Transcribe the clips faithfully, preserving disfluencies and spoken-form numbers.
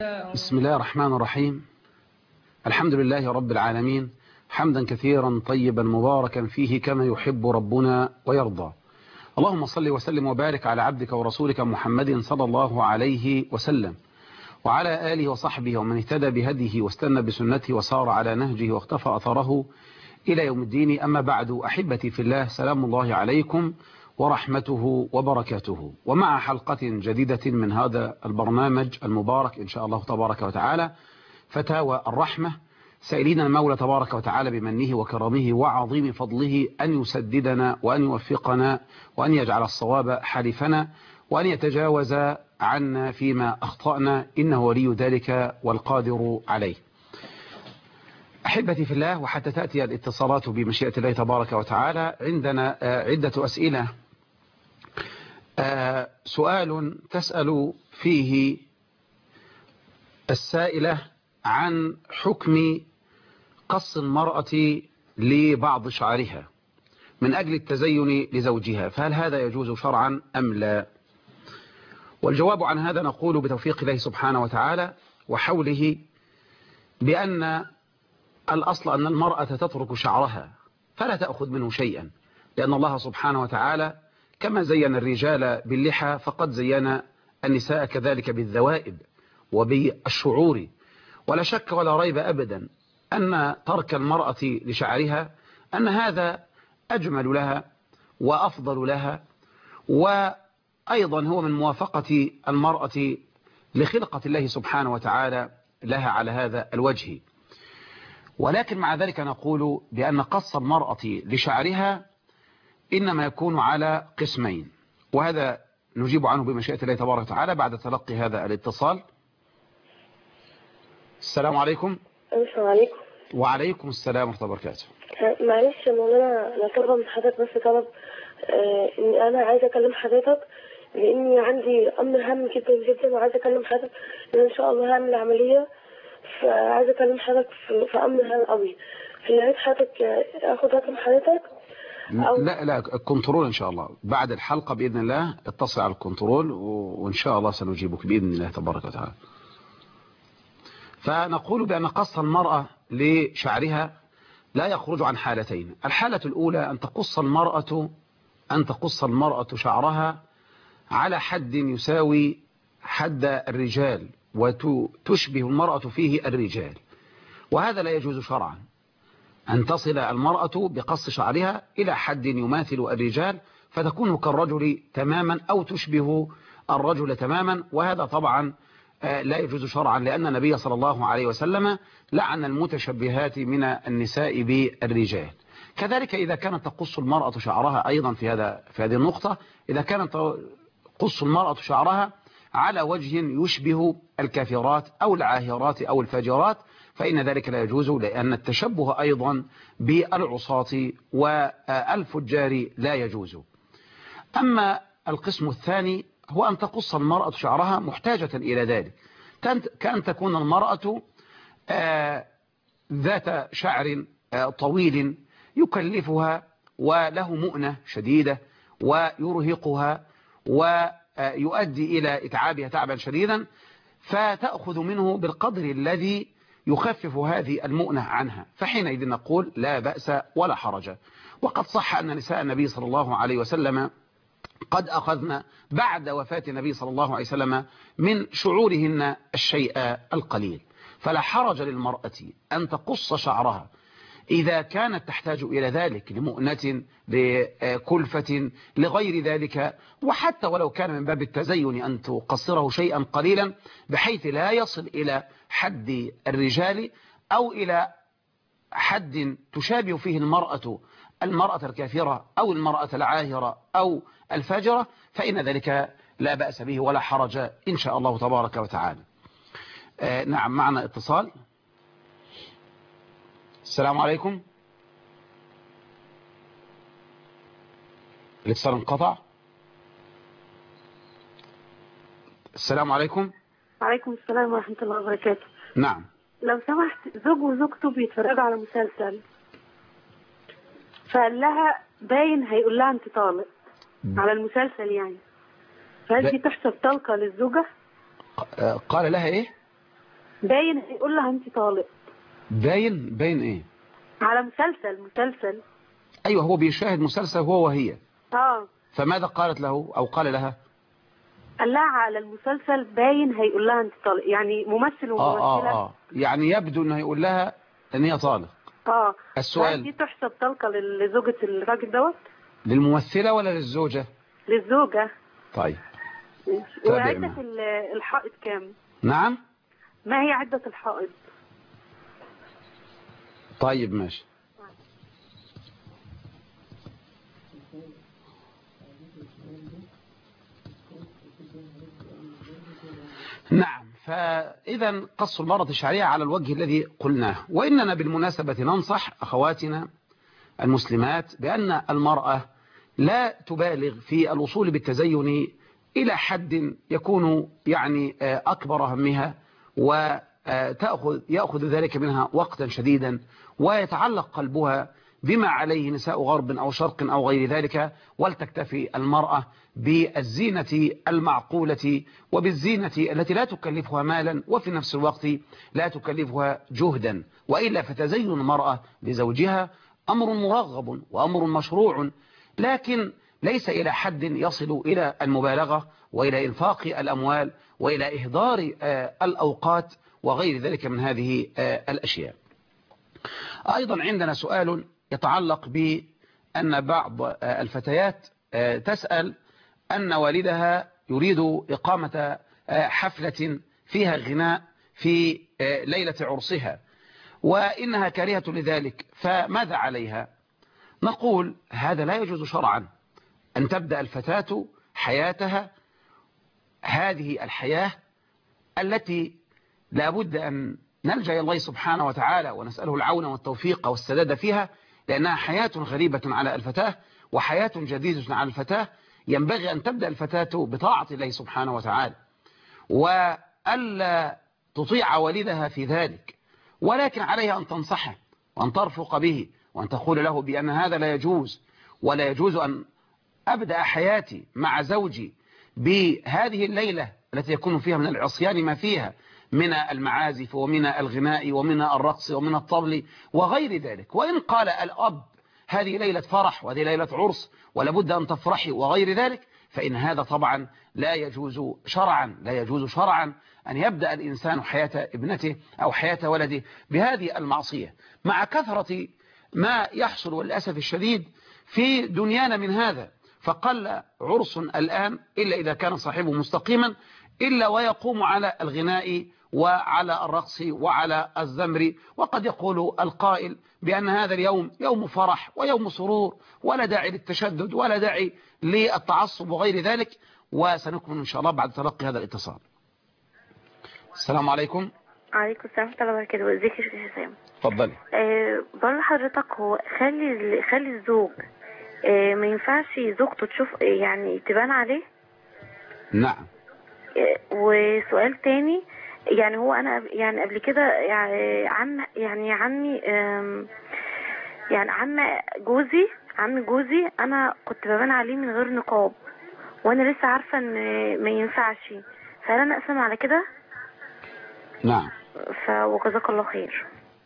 بسم الله الرحمن الرحيم. الحمد لله رب العالمين، حمدا كثيرا طيبا مباركا فيه كما يحب ربنا ويرضى. اللهم صل وسلم وبارك على عبدك ورسولك محمد صلى الله عليه وسلم وعلى آله وصحبه ومن اهتدى بهديه واستنى بسنته وصار على نهجه واختفى أثره إلى يوم الدين. أما بعد، أحبتي في الله، سلام الله عليكم ورحمته وبركاته، ومع حلقة جديدة من هذا البرنامج المبارك إن شاء الله تبارك وتعالى، فتاوى الرحمة، سائلين المولى تبارك وتعالى بمنه وكرمه وعظيم فضله أن يسددنا وأن يوفقنا وأن يجعل الصواب حلفنا وأن يتجاوز عنا فيما أخطأنا، إنه ولي ذلك والقادر عليه. أحبتي في الله، وحتى تأتي الاتصالات بمشيئة الله تبارك وتعالى، عندنا عدة أسئلة. سؤال تسأل فيه السائلة عن حكم قص المرأة لبعض شعرها من أجل التزين لزوجها، فهل هذا يجوز شرعا أم لا؟ والجواب عن هذا نقول بتوفيق الله سبحانه وتعالى وحوله بأن الأصل أن المرأة تترك شعرها فلا تأخذ منه شيئا، لأن الله سبحانه وتعالى كما زين الرجال باللحى فقد زين النساء كذلك بالذوائب وبالشعور. ولا شك ولا ريب أبدا أن ترك المرأة لشعرها أن هذا أجمل لها وأفضل لها، وأيضا هو من موافقة المرأة لخلقة الله سبحانه وتعالى لها على هذا الوجه. ولكن مع ذلك نقول بأن قص المرأة لشعرها إنما يكون على قسمين، وهذا نجيب عنه بمشيئة الله تبارك وتعالى بعد تلقي هذا الاتصال. السلام عليكم. السلام عليكم. وعليكم السلام ورحمة الله وبركاته. معلش يا مولانا، انا طالبه من حضرتك بس طلب، آه اني انا عايزه اكلم حضرتك لاني عندي امر هام جدا جدا، وعايزه اكلم حضرتك لان ان شاء الله هعمل عمليه، فعايزه اكلم حضرتك في, في امر هام قوي. يا ريت حضرتك اخد رقم حضرتك أو لا لا الكنترول إن شاء الله بعد الحلقة بإذن الله اتصل على الكنترول وإن شاء الله سنجيبك بإذن الله تبارك وتعالى. فنقول بأن قص المرأة لشعرها لا يخرج عن حالتين. الحالة الأولى أن تقص المرأة أن تقص المرأة شعرها على حد يساوي حد الرجال وتشبه المرأة فيه الرجال، وهذا لا يجوز شرعا أن تصل المرأة بقص شعرها إلى حد يماثل الرجال فتكون كالرجل تماما أو تشبه الرجل تماما، وهذا طبعا لا يجوز شرعا، لأن النبي صلى الله عليه وسلم لعن المتشبهات من النساء بالرجال. كذلك إذا كانت تقص المرأة شعرها أيضا في هذا في هذه النقطة، إذا كانت تقص المرأة شعرها على وجه يشبه الكافرات أو العاهرات أو الفاجرات فإن ذلك لا يجوز، لأن التشبه أيضا بالعصاة والفجار لا يجوز. أما القسم الثاني هو أن تقص المرأة شعرها محتاجة إلى ذلك، كأن تكون المرأة ذات شعر طويل يكلفها وله مؤنة شديدة ويرهقها ويؤدي إلى إتعابها تعبا شديدا، فتأخذ منه بالقدر الذي يخفف هذه المؤنة عنها، فحينئذ نقول لا بأس ولا حرج. وقد صح أن نساء النبي صلى الله عليه وسلم قد أخذنا بعد وفاة النبي صلى الله عليه وسلم من شعورهن الشيء القليل، فلا حرج للمرأة أن تقص شعرها إذا كانت تحتاج إلى ذلك لمؤنة لكلفة لغير ذلك، وحتى ولو كان من باب التزين أن تقصره شيئا قليلا بحيث لا يصل إلى حد الرجال أو إلى حد تشابه فيه المرأة المرأة الكافرة أو المرأة العاهرة أو الفاجرة، فإن ذلك لا بأس به ولا حرج إن شاء الله تبارك وتعالى. آه نعم، معنا اتصال. السلام عليكم. الاتصال انقطع. السلام عليكم. وعليكم السلام ورحمة الله وبركاته. نعم. لو سمحت، زوج وزوجته بيتفرجوا على مسلسل، فقال لها باين هيقول لها انت طالق على المسلسل يعني، فهل دي تحسب طلقة للزوجة؟ قال لها ايه؟ باين هيقول لها انت طالق. باين باين ايه؟ على مسلسل مسلسل ايوه هو بيشاهد مسلسل هو وهي. اه فماذا قالت له او قال لها؟ قال لها على المسلسل باين هيقول لها انت طالق، يعني ممثل اه وممثله. اه اه يعني يبدو انه هيقول لها ان هي طالق. اه السؤال هل دي تحسب طلقه لزوجة الراجل دوت؟ للممثلة ولا للزوجة؟ للزوجة. طيب وعدة معنا. الحائط كام؟ نعم. ما هي عدة الحائط؟ طيب ماشي. نعم فإذا قص المرأة الشرعية على الوجه الذي قلناه. وإننا بالمناسبة ننصح أخواتنا المسلمات بأن المرأة لا تبالغ في الوصول بالتزين إلى حد يكون يعني أكبر همها وتأخذ يأخذ ذلك منها وقتا شديدا ويتعلق قلبها بما عليه نساء غرب أو شرق أو غير ذلك، ولتكتفي المرأة بالزينة المعقولة وبالزينة التي لا تكلفها مالا وفي نفس الوقت لا تكلفها جهدا. وإلا فتزين المرأة لزوجها أمر مرغب وأمر مشروع، لكن ليس إلى حد يصل إلى المبالغة وإلى إنفاق الأموال وإلى إهدار الأوقات وغير ذلك من هذه الأشياء. أيضا عندنا سؤال يتعلق بأن بعض الفتيات تسأل أن والدها يريد إقامة حفلة فيها غناء في ليلة عرسها وإنها كارهة لذلك، فماذا عليها؟ نقول هذا لا يجوز شرعا أن تبدأ الفتاة حياتها هذه الحياة التي لا بد أن نلجأ إلى الله سبحانه وتعالى ونسأله العون والتوفيق والسداد فيها، لأنها حياة غريبة على الفتاة وحياة جديدة على الفتاة. ينبغي أن تبدأ الفتاة بطاعة الله سبحانه وتعالى وألا تطيع والدها في ذلك، ولكن عليها أن تنصحه وأن ترفق به وأن تقول له بأن هذا لا يجوز، ولا يجوز أن أبدأ حياتي مع زوجي بهذه الليلة التي يكون فيها من العصيان ما فيها من المعازف ومن الغناء ومن الرقص ومن الطبل وغير ذلك. وإن قال الأب هذه ليلة فرح وهذه ليلة عرس ولابد أن تفرحي وغير ذلك، فإن هذا طبعا لا يجوز شرعا لا يجوز شرعا أن يبدأ الإنسان حياة ابنته أو حياة ولده بهذه المعصية، مع كثرة ما يحصل والأسف الشديد في دنيانا من هذا. فقل عرس الآن إلا إذا كان صاحبه مستقيما إلا ويقوم على الغناء وعلى الرقص وعلى الزمر، وقد يقول القائل بأن هذا اليوم يوم فرح ويوم سرور ولا داعي للتشدد ولا داعي للتعصب وغير ذلك. وسنكمل إن شاء الله بعد تلقي هذا الاتصال. السلام عليكم. عليكم السلام ورحمة الله وبركاته. ازيك يا شيخ حسام؟ اتفضلي. أه بقول لحضرتك هو خلي خلي الزوج أه ما ينفعش زوجته تشوف يعني تبان عليه؟ نعم. أه وسؤال تاني، يعني هو انا يعني قبل كده يعني عم يعني عمي يعني عم جوزي عم جوزي انا كنت ببان عليه من غير نقاب وانا لسه عارفه ان ما ينفعش، فهل انا اقسم على كده؟ نعم. فوجزاك الله خير.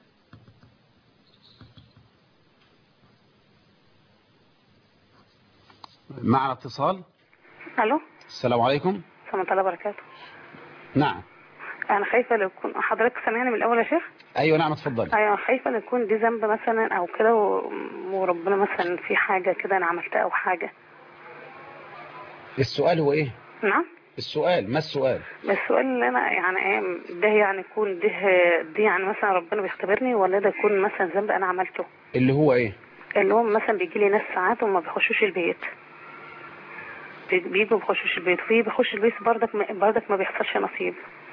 معنا اتصال. الو. السلام عليكم. ورحمة الله وبركاته. نعم. انا خايفه لو يكون حضرتك سامعني من الاول يا شيخ؟ ايوه نعم اتفضلي. ايوه خايفه لو يكون دي ذنب مثلا او كده وربنا مثلا في حاجه كده انا عملتها او حاجه. السؤال هو ايه؟ نعم السؤال ما السؤال؟ السؤال اللي انا يعني ايه ده يعني يكون ده دي يعني مثلا ربنا بيختبرني ولا ده يكون مثلا ذنب انا عملته؟ اللي هو ايه؟ اللي هو مثلا بيجي لي ناس ساعات وما بيخشوش البيت، بيجوا ما بيخشوش البيت وفي بيخش البيت برضك ما برضك ما بيحصلش نصيب.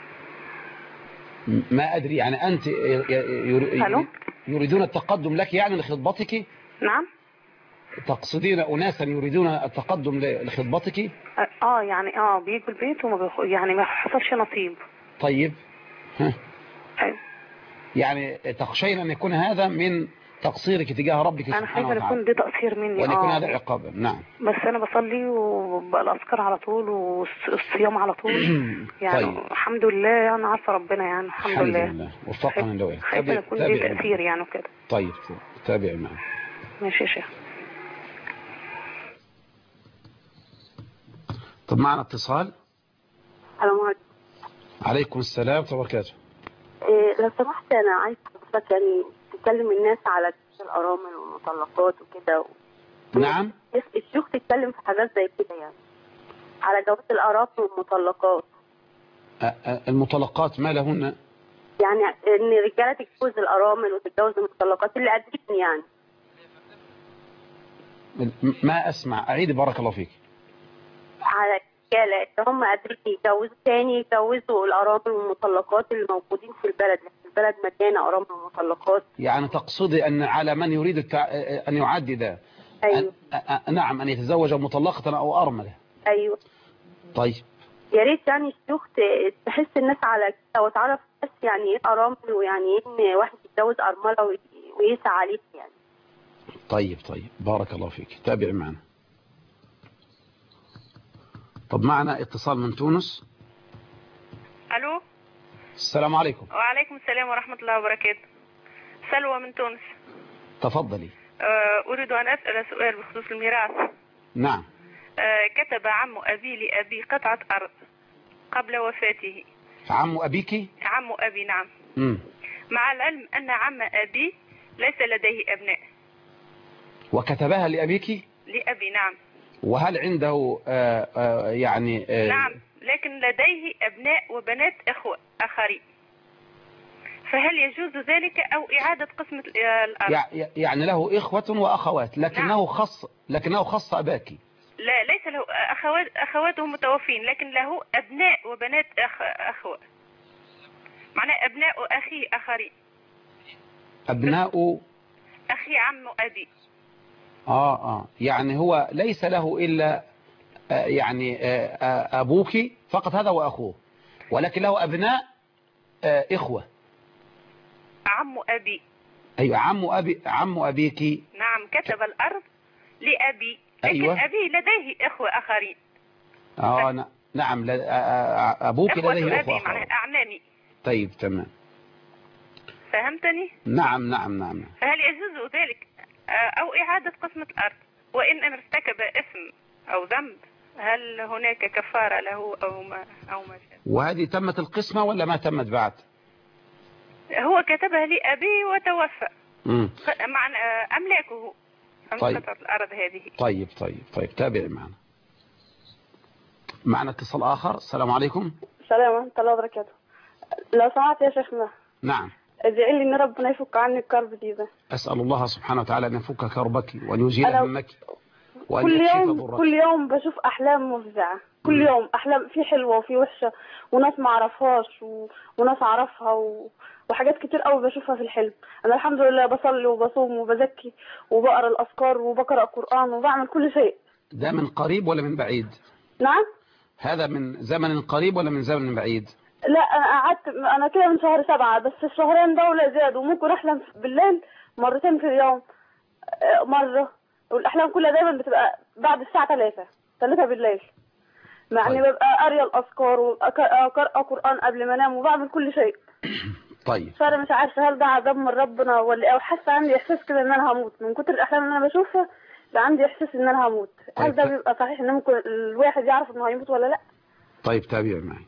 ما ادري يعني انت يريدون التقدم لك يعني لخطبتك؟ نعم. تقصدين اناسا يريدون التقدم لخطبتك؟ اه يعني اه بيجوا البيت وما بيخ... يعني ما حصلش نصيب. طيب ها. ايوه. يعني تخشين ان يكون هذا من تقصيرك تجاه ربك انا سبحانه خايفه يكون وتعالى، ده تقصير مني. وأن يكون اه هذا عقابا. نعم. بس انا بصلي وبالاذكار على طول والصيام على طول يعني. طيب الحمد لله يعني عارفه ربنا يعني الحمد, الحمد لله. لله وفقنا الله. خايفه تابع يكون دي تابع معنا. تاثير يعني وكده. طيب تابع معنا. ماشي يا شيخ. طب معنا اتصال. السلام عليكم. عليكم السلام ورحمة الله وبركاته. إيه لو سمحت انا عايز حضرتك يعني تكلم الناس على الارامل والمطلقات وكده و... نعم. الشيوخ تتكلم في حاجات زي كده يعني على جواز الارامل والمطلقات. المطلقات ما لهن؟ يعني ان الرجاله تتجوز الارامل وتتجوز المطلقات اللي قادرين يعني. ما اسمع، اعيد بارك الله فيك. على الرجاله اللي هم قادرين يتجوزوا تاني يتجوزوا الارامل والمطلقات اللي موجودين في البلد، في البلد مليانه ارامل ومطلقات. يعني تقصدي ان على من يريد التع... ان يعدد. ايوه. أن... نعم، ان يتزوج مطلقه او ارمله. ايوه. طيب يا ريت يعني الشيوخ تحس الناس على كده وتعرف الناس يعني ايه ارامل ويعني ايه ان واحد يتجوز ارمله ويسعى عليه يعني. طيب طيب بارك الله فيك. تابع معنا. طب معنا اتصال من تونس. الو. السلام عليكم. وعليكم السلام ورحمة الله وبركاته. سلوى من تونس. تفضلي. أريد أن أسأل سؤال بخصوص الميراث. نعم. كتب عم أبي لأبي قطعة أرض قبل وفاته. عم أبيك؟ عم أبي نعم. مم. مع العلم أن عم أبي ليس لديه أبناء. وكتبها لأبيك؟ لأبي نعم. وهل عنده آآ آآ يعني آآ نعم، لكن لديه أبناء وبنات أخوة آخرين، فهل يجوز ذلك أو إعادة قسمة الأرض؟ يعني له إخوة وأخوات لكنه نعم. خص لكنه خص أباك. لا ليس له أخوات، أخواته متوفين، لكن له أبناء وبنات أخ... أخوة، معناه أبناء أخي آخرين. أبناء أخي عم أبي. آه آه يعني هو ليس له إلا آه يعني آه آه أبوك فقط هذا وأخوه، ولكن له أبناء آه إخوة. عم أبي. أيوة عم أبي عم أبيك. نعم كتب الأرض لأبي، لكن أيوة. أبي لديه إخوة آخرين. آه نعم أبوك لديه إخوة آخرين، معناه أعمامي. طيب تمام. فهمتني؟ نعم نعم نعم. فهل يجوز ذلك أو إعادة قسمة الأرض؟ وإن ارتكب إثم أو ذنب هل هناك كفارة له أو ما أو ما شابه؟ وهذه تمت القسمة ولا ما تمت بعد؟ هو كتبها لأبي وتوفى. امم مع أملاكه. طيب. قطعة الأرض هذه. طيب طيب طيب تابع معنا. معنا اتصال آخر. السلام عليكم. السلام ورحمة الله وبركاته. لو سمعت يا شيخنا. نعم. ادعي لي ان ربنا يفك عني الكرب دي ده. أسأل الله سبحانه وتعالى أن يفك كربك وأن يزيل همك وأن كل يكشف يوم ضرك. كل يوم بشوف أحلام مفزعة، كل مم. يوم أحلام في حلوة وفي وحشة وناس ما أعرفهاش و... وناس أعرفها و... وحاجات كتير قوي بشوفها في الحلم. أنا الحمد لله بصلي وبصوم وبزكي وبقرأ الأذكار وبقرأ قرآن وبعمل كل شيء. ده من قريب ولا من بعيد؟ نعم. هذا من زمن قريب ولا من زمن بعيد؟ لا أنا قعدت أنا كده من شهر سبعة، بس الشهرين دول زادوا، وممكن أحلم بالليل مرتين في اليوم مرة، والأحلام كلها دايما بتبقى بعد الساعة ثلاثة ثلاثة بالليل. يعني طيب. ببقى قارية الأذكار وأقرأ قرآن قبل ما أنام وبعمل كل شيء. طيب. فأنا مش عارفة هل ده عذاب من ربنا ولا إيه، وحاسة عندي إحساس كده إن أنا هموت من كتر الأحلام اللي أنا بشوفها، بقى عندي إحساس إن أنا هموت. طيب. هل ده بيبقى صحيح إن ممكن الواحد يعرف إنه هيموت ولا لأ؟ طيب تابع معي.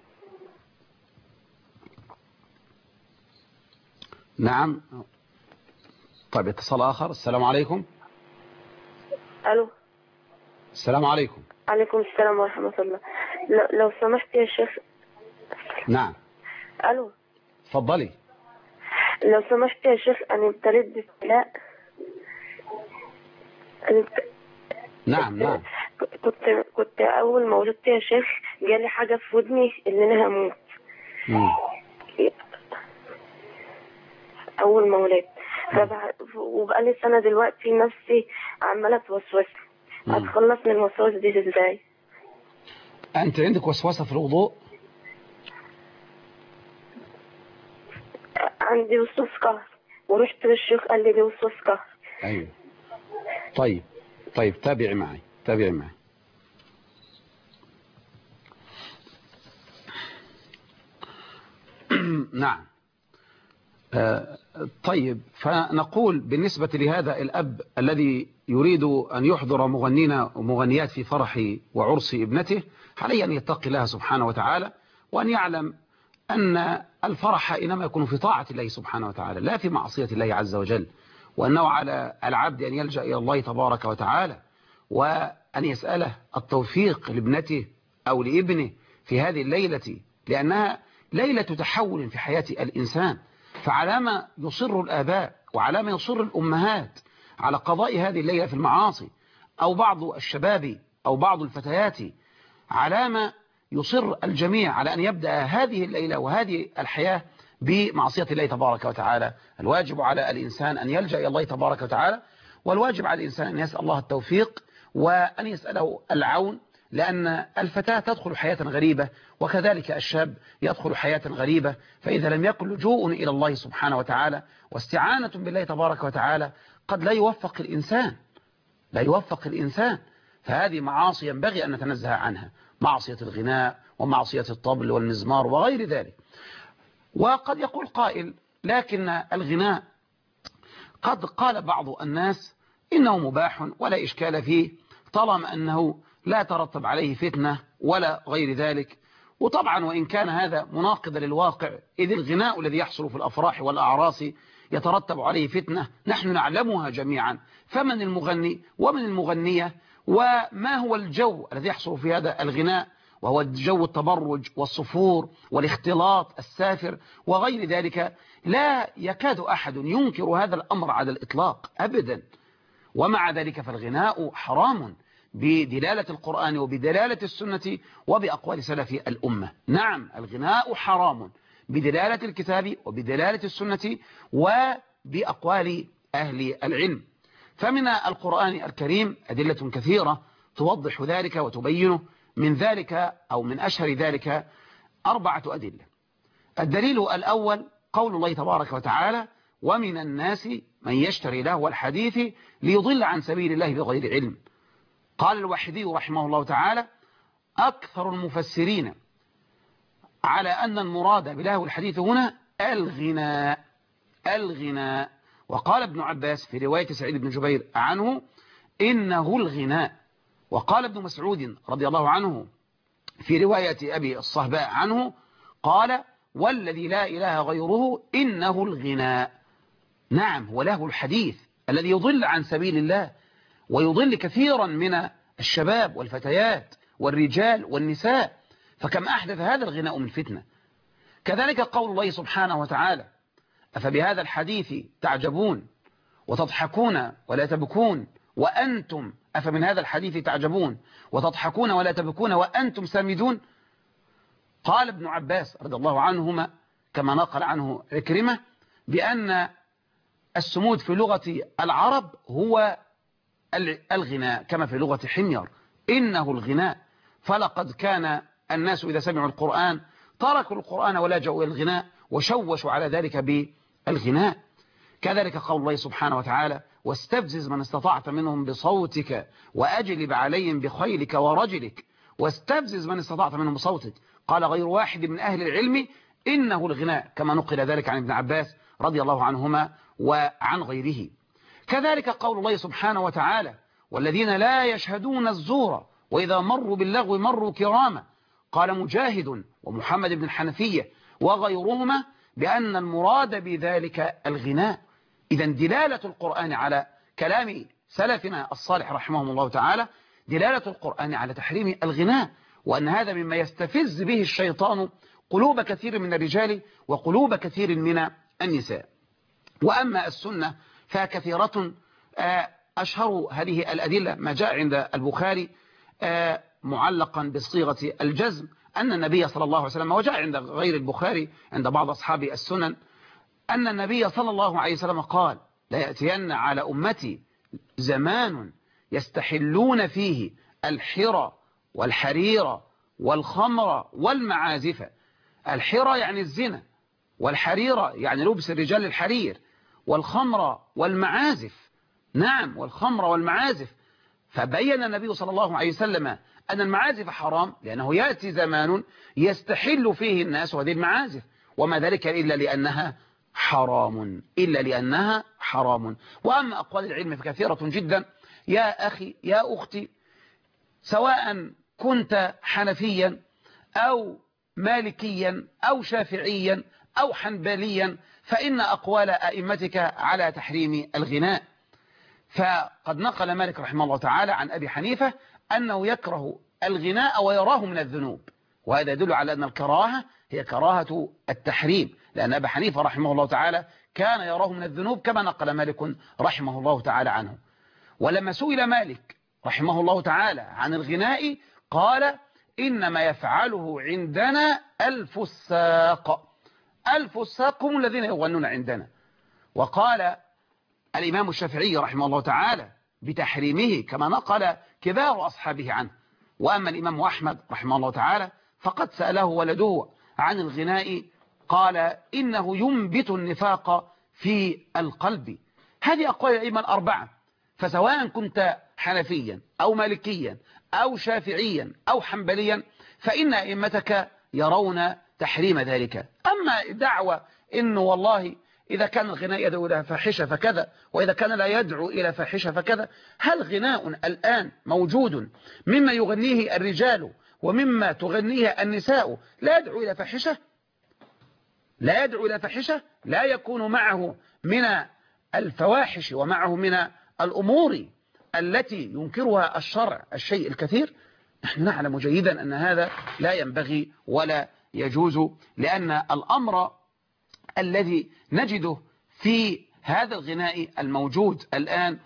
نعم. طيب اتصال آخر. السلام عليكم. الو. السلام عليكم. عليكم السلام ورحمة الله. لو, لو سمحت يا شيخ. نعم. الو. تفضلي. لو سمحت يا شيخ أنا ابتليت بابتلاء. نعم نعم. كنت كنت أول ما ولدت يا شيخ جالي حاجة في ودني إن أنا هموت. مم. أول ما ولدت وبقالي سنة دلوقتي نفسي عمالة توسوس. أتخلص من الوسواس دي إزاي؟ أنت عندك وسوسة في الوضوء؟ عندي وسواس قهر ورحت للشيخ قال لي دي وسواس قهري. أيوه. طيب طيب تابعي معي تابعي معي. نعم. آه طيب، فنقول بالنسبة لهذا الأب الذي يريد أن يحضر مغنين ومغنيات في فرح وعرس ابنته، عليه أن يتقي الله سبحانه وتعالى، وأن يعلم أن الفرح إنما يكون في طاعة الله سبحانه وتعالى لا في معصية الله عز وجل، وأنه على العبد أن يلجأ إلى الله تبارك وتعالى، وأن يسأله التوفيق لابنته أو لابنه في هذه الليلة، لأنها ليلة تحول في حياة الإنسان. فعلامة يصر الآباء وعلامة يصر الأمهات على قضاء هذه الليلة في المعاصي، أو بعض الشباب أو بعض الفتيات، علامة يصر الجميع على أن يبدأ هذه الليلة وهذه الحياة بمعصية الله تبارك وتعالى. الواجب على الإنسان أن يلجأ إلى الله تبارك وتعالى، والواجب على الإنسان أن يسأل الله التوفيق وأن يسأله العون، لأن الفتاة تدخل حياة غريبة وكذلك الشاب يدخل حياة غريبة. فإذا لم يكن لجوء إلى الله سبحانه وتعالى واستعانة بالله تبارك وتعالى قد لا يوفق الإنسان لا يوفق الإنسان فهذه معاصي ينبغي أن نتنزه عنها، معصية الغناء ومعصية الطبل والمزمار وغير ذلك. وقد يقول قائل لكن الغناء قد قال بعض الناس إنه مباح ولا إشكال فيه طالما أنه لا ترتب عليه فتنة ولا غير ذلك. وطبعا وإن كان هذا مناقض للواقع، إذ الغناء الذي يحصل في الأفراح والأعراس يترتب عليه فتنة نحن نعلمها جميعا، فمن المغني ومن المغنية وما هو الجو الذي يحصل في هذا الغناء، وهو جو التبرج والصفور والاختلاط السافر وغير ذلك. لا يكاد أحد ينكر هذا الأمر على الإطلاق أبدا، ومع ذلك فالغناء حرام بدلالة القرآن وبدلالة السنة وبأقوال سلف الأمة. نعم الغناء حرام بدلالة الكتاب وبدلالة السنة وبأقوال أهل العلم. فمن القرآن الكريم أدلة كثيرة توضح ذلك وتبينه، من ذلك أو من أشهر ذلك أربعة أدلة. الدليل الأول قول الله تبارك وتعالى: ومن الناس من يشتري لهو الحديث ليضل عن سبيل الله بغير علم. قال الوحيدي رحمه الله تعالى: أكثر المفسرين على أن المراد بلهو الحديث هنا الغناء الغناء وقال ابن عباس في رواية سعيد بن جبير عنه: إنه الغناء. وقال ابن مسعود رضي الله عنه في رواية أبي الصهباء عنه قال: والذي لا إله غيره إنه الغناء. نعم هو لهو الحديث الذي يضل عن سبيل الله ويضل كثيرا من الشباب والفتيات والرجال والنساء، فكم أحدث هذا الغناء من فتنة. كذلك قول الله سبحانه وتعالى: أفبهذا الحديث تعجبون وتضحكون ولا تبكون وأنتم أفمن هذا الحديث تعجبون وتضحكون ولا تبكون وأنتم سامدون. قال ابن عباس رضي الله عنهما كما نقل عنه عكرمة بأن السمود في لغة العرب هو الغناء كما في لغة حمير، إنه الغناء. فلقد كان الناس إذا سمعوا القرآن تركوا القرآن ولجأوا إلى الغناء وشوشوا على ذلك بالغناء. كذلك قول الله سبحانه وتعالى: واستفزز من استطعت منهم بصوتك وأجلب عليهم بخيلك ورجلك. واستفزز من استطعت منهم بصوتك. قال غير واحد من أهل العلم: إنه الغناء، كما نقل ذلك عن ابن عباس رضي الله عنهما وعن غيره. كذلك قول الله سبحانه وتعالى: والذين لا يشهدون الزور وإذا مروا باللغو مروا كراما. قال مجاهد ومحمد بن الحنفية وغيرهما بأن المراد بذلك الغناء. إذا دلالة القرآن على كلام سلفنا الصالح رحمهم الله تعالى دلالة القرآن على تحريم الغناء، وأن هذا مما يستفز به الشيطان قلوب كثير من الرجال وقلوب كثير من النساء. وأما السنة فكثيرة، أشهر هذه الأدلة ما جاء عند البخاري معلقا بصيغة الجزم أن النبي صلى الله عليه وسلم، وجاء عند غير البخاري عند بعض أصحاب السنن، أن النبي صلى الله عليه وسلم قال: لا يأتين على أمتي زمان يستحلون فيه الحرى والحرير والخمر والمعازف. الحرى يعني الزنا، والحرير يعني لبس الرجال الحرير، والخمر والمعازف. نعم، والخمر والمعازف. فبين النبي صلى الله عليه وسلم أن المعازف حرام، لأنه يأتي زمان يستحل فيه الناس هذه المعازف، وما ذلك إلا لأنها حرام، إلا لأنها حرام. وأما أقوال العلم فكثيرة جدا يا أخي يا أختي، سواء كنت حنفيا أو مالكيا أو شافعيا أو حنبليا، فإن أقوال أئمتك على تحريم الغناء. فقد نقل مالك رحمه الله تعالى عن أبي حنيفة أنه يكره الغناء ويراه من الذنوب، وهذا يدل على أن الكراهة هي كراهة التحريم، لأن أبي حنيفة رحمه الله تعالى كان يراه من الذنوب كما نقل مالك رحمه الله تعالى عنه. ولما سئل مالك رحمه الله تعالى عن الغناء قال إنما يفعله عندنا الفساق، الفساق هم الذين يغنون عندنا. وقال الإمام الشافعي رحمه الله تعالى بتحريمه كما نقل كبار أصحابه عنه. وأما الإمام أحمد رحمه الله تعالى فقد سأله ولده عن الغناء قال إنه ينبت النفاق في القلب. هذه أقوال الأئمة الأربعة. فسواء كنت حنفيا أو مالكيا أو شافعيا أو حنبليا فإن أئمتك يرون تحريم ذلك. أما دعوة إنه والله إذا كان الغناء يدعو إلى فاحشة فكذا، وإذا كان لا يدعو إلى فاحشة فكذا، هل غناء الآن موجود مما يغنيه الرجال ومما تغنيه النساء لا يدعو إلى فاحشة؟ لا يدعو إلى فاحشة، لا يكون معه من الفواحش ومعه من الأمور التي ينكرها الشرع الشيء الكثير. نحن نعلم جيدا أن هذا لا ينبغي ولا يجوز، لأن الأمر الذي نجده في هذا الغناء الموجود الآن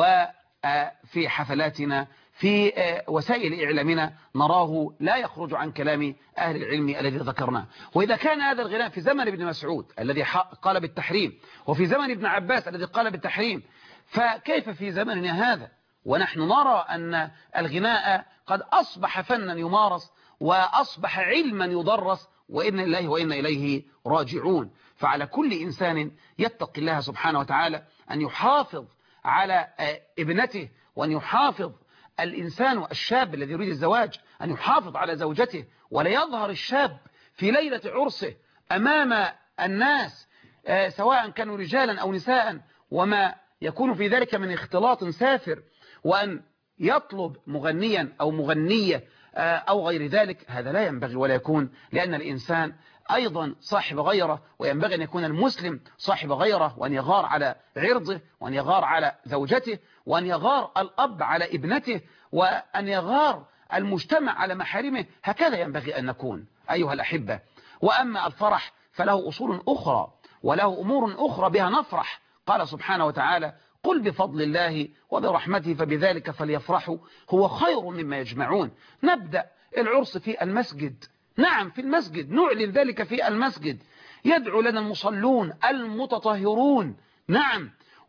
وفي حفلاتنا في وسائل إعلامنا نراه لا يخرج عن كلام أهل العلم الذي ذكرناه. وإذا كان هذا الغناء في زمن ابن مسعود الذي قال بالتحريم، وفي زمن ابن عباس الذي قال بالتحريم، فكيف في زمننا هذا ونحن نرى أن الغناء قد أصبح فنا يمارس وأصبح علما يدرس، وإن الله وإنا إليه راجعون. فعلى كل إنسان يتقي الله سبحانه وتعالى أن يحافظ على ابنته، وأن يحافظ الإنسان الشاب الذي يريد الزواج أن يحافظ على زوجته، ولا يظهر الشاب في ليلة عرسه أمام الناس سواء كانوا رجالا أو نساء وما يكون في ذلك من اختلاط سافر، وأن يطلب مغنيا أو مغنية أو غير ذلك. هذا لا ينبغي ولا يكون، لأن الإنسان أيضا صاحب غيره، وينبغي أن يكون المسلم صاحب غيره، وأن يغار على عرضه، وأن يغار على زوجته، وأن يغار الأب على ابنته، وأن يغار المجتمع على محارمه. هكذا ينبغي أن نكون أيها الأحبة. وأما الفرح فله أصول أخرى وله أمور أخرى بها نفرح. قال سبحانه وتعالى قل بفضل الله وبرحمته فبذلك فليفرحوا هو خير مما يجمعون. نبدأ العرس في المسجد، نعم في المسجد، نعلن ذلك في المسجد، يدعو لنا المصلون المتطهرون، نعم،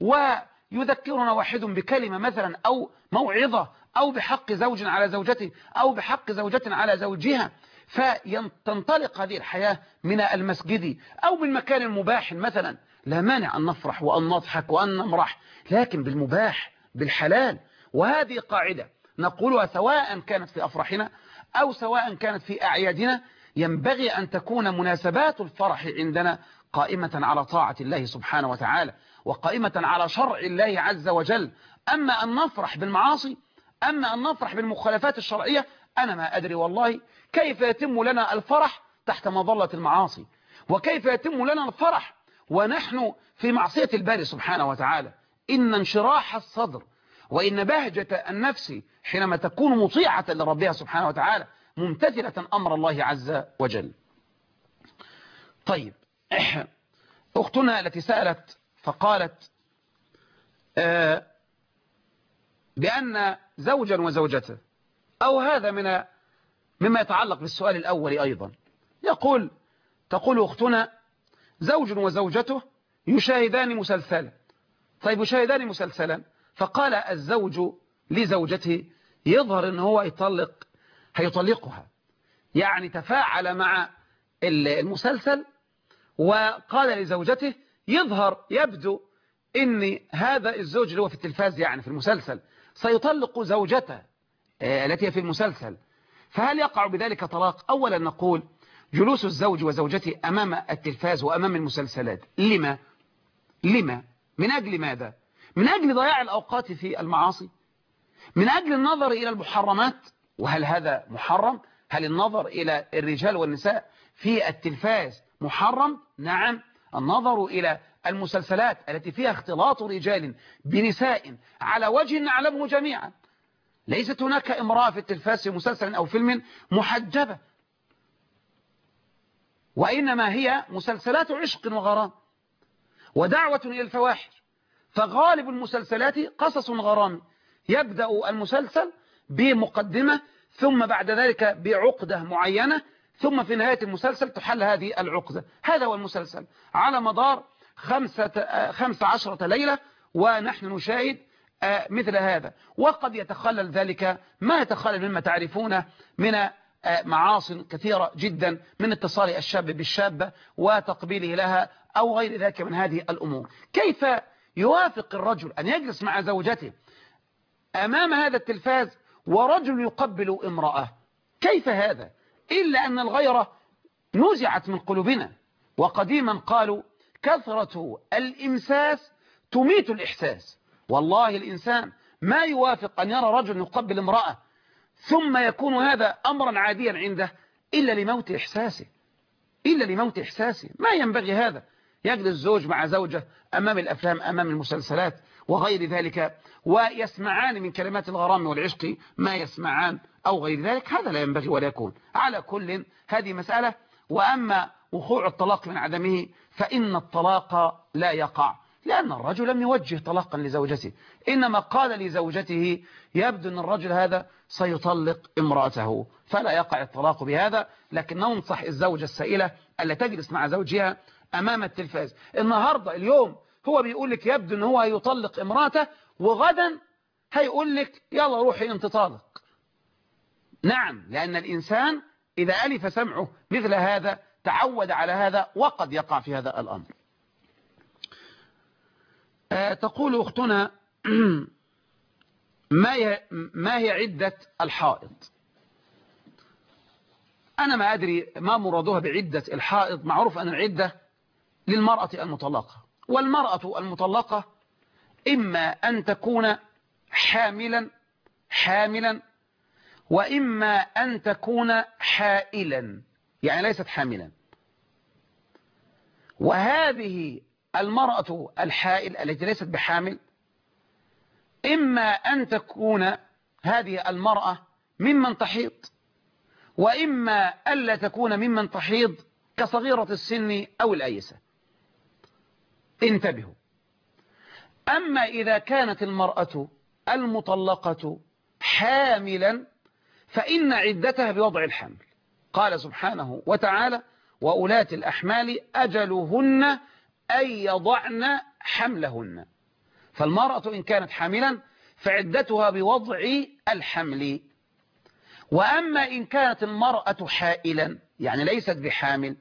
ويذكرنا واحد بكلمة مثلا أو موعظة أو بحق زوج على زوجته أو بحق زوجة على زوجها، فتنطلق هذه الحياة من المسجد أو من مكان مباح مثلا. لا مانع أن نفرح وأن نضحك وأن نمرح، لكن بالمباح بالحلال. وهذه قاعدة نقولها سواء كانت في أفراحنا أو سواء كانت في أعيادنا. ينبغي أن تكون مناسبات الفرح عندنا قائمة على طاعة الله سبحانه وتعالى، وقائمة على شرع الله عز وجل. أما أن نفرح بالمعاصي، أما أن نفرح بالمخالفات الشرعية، أنا ما أدري والله كيف يتم لنا الفرح تحت مظلة المعاصي، وكيف يتم لنا الفرح ونحن في معصية الباري سبحانه وتعالى. إن انشراح الصدر وإن بهجة النفس حينما تكون مطيعة لربها سبحانه وتعالى ممتثلة أمر الله عز وجل. طيب، أختنا التي سألت فقالت آه بأن زوجا وزوجته، أو هذا من مما يتعلق بالسؤال الأول أيضا، يقول تقول أختنا زوج وزوجته يشاهدان مسلسلا. طيب يشاهدان مسلسلا، فقال الزوج لزوجته يظهر أنه هو يطلق هيطلقها، يعني تفاعل مع المسلسل وقال لزوجته يظهر يبدو إن هذا الزوج اللي هو في التلفاز يعني في المسلسل سيطلق زوجته التي هي في المسلسل، فهل يقع بذلك طلاق؟ أولا نقول جلوس الزوج وزوجته أمام التلفاز وأمام المسلسلات لما؟ لما؟ من أجل ماذا؟ من أجل ضياع الأوقات في المعاصي؟ من أجل النظر إلى المحرمات؟ وهل هذا محرم؟ هل النظر إلى الرجال والنساء في التلفاز محرم؟ نعم. النظر إلى المسلسلات التي فيها اختلاط رجال بنساء على وجه نعلمه جميعا، ليست هناك امرأة في التلفاز في مسلسل أو فيلم محجبة، وإنما هي مسلسلات عشق وغرام ودعوة إلى الفواحش. فغالب المسلسلات قصص غرام، يبدأ المسلسل بمقدمة ثم بعد ذلك بعقدة معينة ثم في نهاية المسلسل تحل هذه العقدة. هذا هو المسلسل على مدار خمسة, خمسة عشرة ليلة ونحن نشاهد مثل هذا. وقد يتخلل ذلك ما يتخلل مما تعرفون من معاصٍ كثيرة جدا من اتصال الشاب بالشابة وتقبيله لها أو غير ذلك من هذه الأمور. كيف يوافق الرجل أن يجلس مع زوجته أمام هذا التلفاز ورجل يقبل امرأة؟ كيف هذا؟ إلا أن الغيرة نزعت من قلوبنا، وقديما قالوا كثرة الإمساس تميت الإحساس. والله الإنسان ما يوافق أن يرى رجل يقبل امرأة ثم يكون هذا أمرا عاديا عنده إلا لموت إحساسه، إلا لموت إحساسه. ما ينبغي هذا. يجلس الزوج مع زوجة أمام الأفلام أمام المسلسلات وغير ذلك ويسمعان من كلمات الغرام والعشق ما يسمعان أو غير ذلك، هذا لا ينبغي ولا يكون. على كل هذه مسألة. وأما وقوع الطلاق من عدمه فإن الطلاق لا يقع، لأن الرجل لم يوجه طلاقا لزوجته، إنما قال لزوجته يبدو أن الرجل هذا سيطلق امرأته، فلا يقع الطلاق بهذا. لكن ننصح الزوجة السائلة ألا تجلس مع زوجها أمام التلفاز. النهاردة اليوم هو بيقول لك يبدو أن هو يطلق امرأته، وغدا هيقول لك يلا روحي انت طالق. نعم، لأن الإنسان إذا ألف سمعه مثل هذا تعود على هذا وقد يقع في هذا الأمر. أه تقول أختنا ما هي, ما هي عدة الحائض؟ أنا ما أدري ما مرادها بعدة الحائض. معروف أن العدة للمرأة المطلقة، والمرأة المطلقة إما أن تكون حاملا حاملا وإما أن تكون حائلا، يعني ليست حاملا. وهذه المرأة الحائل التي ليست بحامل إما أن تكون هذه المرأة ممن تحيض، وإما ألا تكون ممن تحيض كصغيرة السن أو الأيسة. انتبهوا. أما إذا كانت المرأة المطلقة حاملا فإن عدتها بوضع الحمل. قال سبحانه وتعالى وأولاة الأحمال أجلهن أن يضعن حملهن. فالمرأة إن كانت حاملا فعدتها بوضع الحمل. وأما إن كانت المرأة حائلا يعني ليست بحامل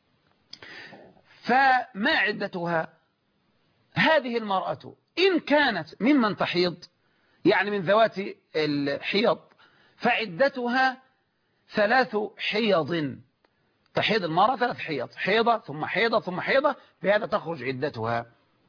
فما عدتها؟ هذه المرأة إن كانت ممن تحيض يعني من ذوات الحيض فعدتها ثلاث حيض. تحيض المرأة ثلاث حيض، حيضة ثم حيضة ثم حيضة، بهذا تخرج عدتها.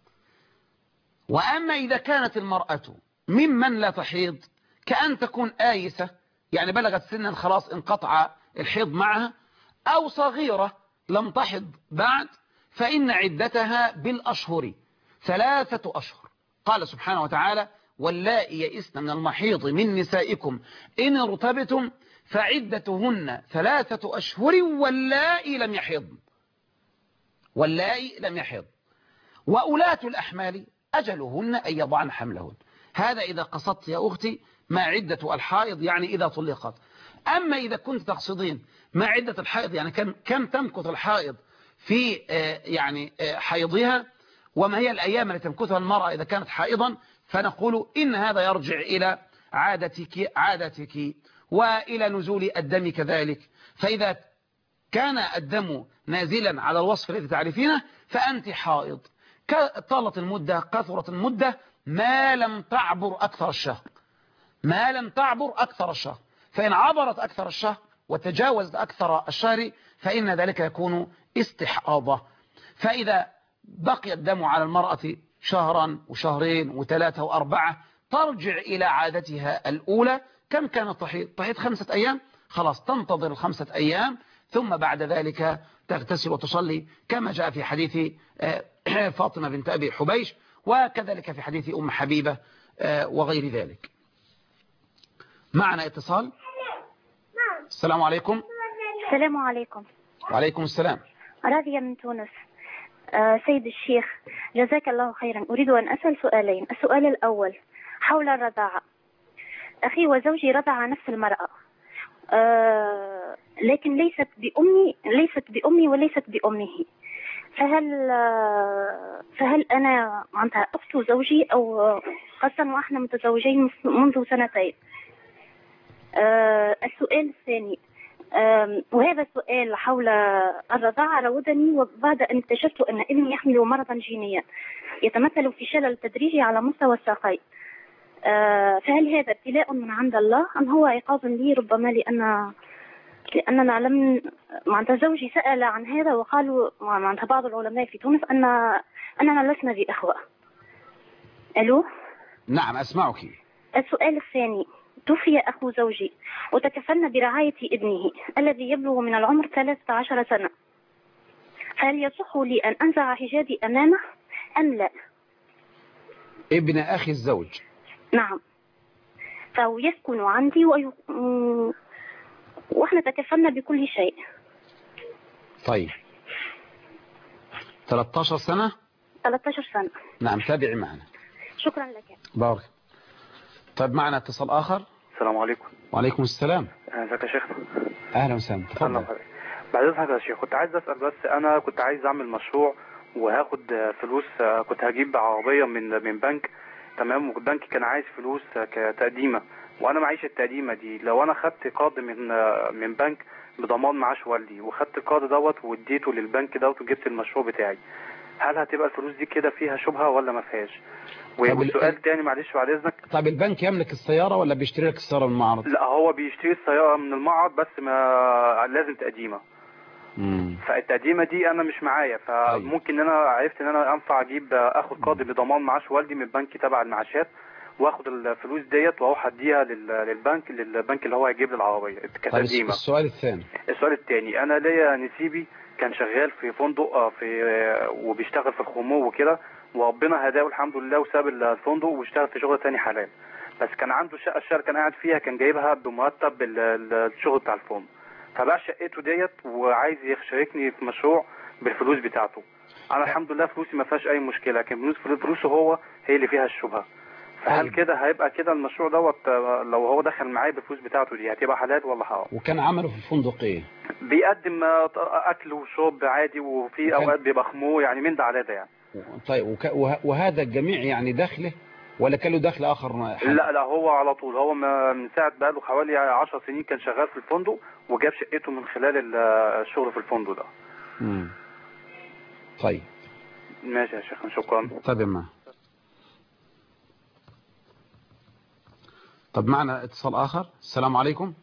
وأما إذا كانت المرأة ممن لا تحيض كأن تكون آيسة يعني بلغت سنا خلاص انقطع الحيض معها، أو صغيرة لم تحض بعد، فإن عدتها بالأشهر ثلاثة أشهر. قال سبحانه وتعالى واللائي يئسن من المحيض من نسائكم إن ارتبتم فعدتهن ثلاثة أشهر واللائي لم يحضن. واللائي لم يحضن. وأولاة الأحمال أجلهن أن يضعن حملهن. هذا إذا قصدت يا أختي ما عدة الحائض يعني إذا طلقت. أما إذا كنت تقصدين ما عدة الحائض يعني كم, كم تمكث الحائض في يعني حيضها وما هي الأيام التي تمكثها المرأة إذا كانت حائضا، فنقول إن هذا يرجع إلى عادتك عادتك وإلى نزول الدم كذلك. فإذا كان الدم نازلا على الوصف الذي تعرفينه فأنت حائض. طالت المدة كثرت المدة ما لم تعبر أكثر الشهر، ما لم تعبر أكثر الشهر. فإن عبرت أكثر الشهر وتجاوزت أكثر الشهر فإن ذلك يكون استحاضة. فإذا بقي الدم على المرأة شهرا وشهرين وثلاثة وأربعة ترجع إلى عادتها الأولى. كم كانت تحيض؟ تحيض خمسة أيام، خلاص تنتظر الخمسة أيام ثم بعد ذلك تغتسل وتصلي كما جاء في حديث فاطمة بنت أبي حبيش، وكذلك في حديث أم حبيبة وغير ذلك. معنا اتصال. السلام عليكم. السلام عليكم. وعليكم السلام. راضية من تونس. آه سيد الشيخ جزاك الله خيرا، أريد أن أسأل سؤالين. السؤال الأول حول الرضاعة. أخي وزوجي رضع نفس المرأة، آه لكن ليست بأمي ليست بأمي وليست بأمه، فهل آه فهل أنا معناتها أخت زوجي أو خاصة وإحنا متزوجين منذ سنتين؟ آه السؤال الثاني، آه وهذا السؤال حول الرضاعة راودني وبعد أن اكتشفت أن ابني يحمل مرضا جينيا يتمثل في شلل تدريجي على مستوى الساقين، آه فهل هذا ابتلاء من عند الله أم هو عقاب لي؟ ربما لأن لأننا لم معناتها زوجي سأل عن هذا وقالوا معناتها بعض العلماء في تونس أن أننا لسنا بأخوة. ألو. نعم أسمعك. السؤال الثاني، توفي أخو زوجي وتكفلنا برعاية ابنه الذي يبلغ من العمر ثلاثة عشر سنة، هل يصح لي أن أنزع حجابي أمامه أم لا؟ ابن أخي الزوج. نعم، فهو يسكن عندي وي... وإحنا تكفلنا بكل شيء. طيب ثلاثة عشر سنة. ثلاثة عشر سنة. نعم تابعي معنا. شكرا لك. بارك. طيب معنا اتصال آخر. السلام عليكم. وعليكم السلام. ازيك يا شيخنا؟ أهلا وسهلا، تفضل. بعد إذنك يا شيخ كنت عايز أسأل، بس أنا كنت عايز أعمل مشروع وهاخد فلوس، كنت هجيب عربية من من بنك، تمام، والبنك كان عايز فلوس كتقديمة وأنا معيش التقديمة دي. لو أنا خدت قرض من من بنك بضمان معاش والدي وخدت القرض دوت واديته للبنك دوت وجبت المشروع بتاعي، هل هتبقى الفلوس دي كده فيها شبهة ولا ما فيهاش؟ والسؤال تاني معلش بعد اذنك. طب البنك يملك السيارة ولا بيشتري لك السيارة من المعرض؟ لا هو بيشتري السيارة من المعرض بس ما لازم تقديمة. امم فالتقديمة دي انا مش معايا، فممكن ان انا عرفت ان انا انفع اجيب اخد قرض بضمان معاش والدي من البنك تبع المعاشات واخد الفلوس ديت واروح اديها للبنك للبنك اللي هو هيجيب لي العربية كتقديمة. السؤال الثاني. السؤال الثاني، انا ليا نسيبي كان شغال في فندق في وبيشتغل في الخمور وكده، وربنا هداه الحمد لله وساب الفندق واشتغل في شغل تاني حلال، بس كان عنده شقه الشهر كان قاعد فيها كان جايبها بمرتب الشغل بتاع الفندق، فبقى شقته ديت وعايز يشاركني في مشروع بالفلوس بتاعته. انا الحمد لله فلوسي ما فيهاش اي مشكله، لكن فلوسه هو هي اللي فيها الشبهه. فهل كده هيبقى كده المشروع دوت لو هو دخل معايا بالفلوس بتاعته دي هتبقى حلال ولا حرام؟ وكان عمله في الفندق ايه؟ بيقدم اكل وشرب عادي وفي اوقات بيبقى خمور يعني من ده على ده يعني. طيب وك... وهذا الجميع يعني دخله ولا كان له دخل اخر حاجة؟ لا لا هو على طول، هو من ساعه بقى له حوالي عشر سنين كان شغال في الفندق وجاب شقته من خلال الشغل في الفندق ده. امم طيب ماشي يا شيخ شكرا. طيب ما طب معنا اتصال آخر. السلام عليكم.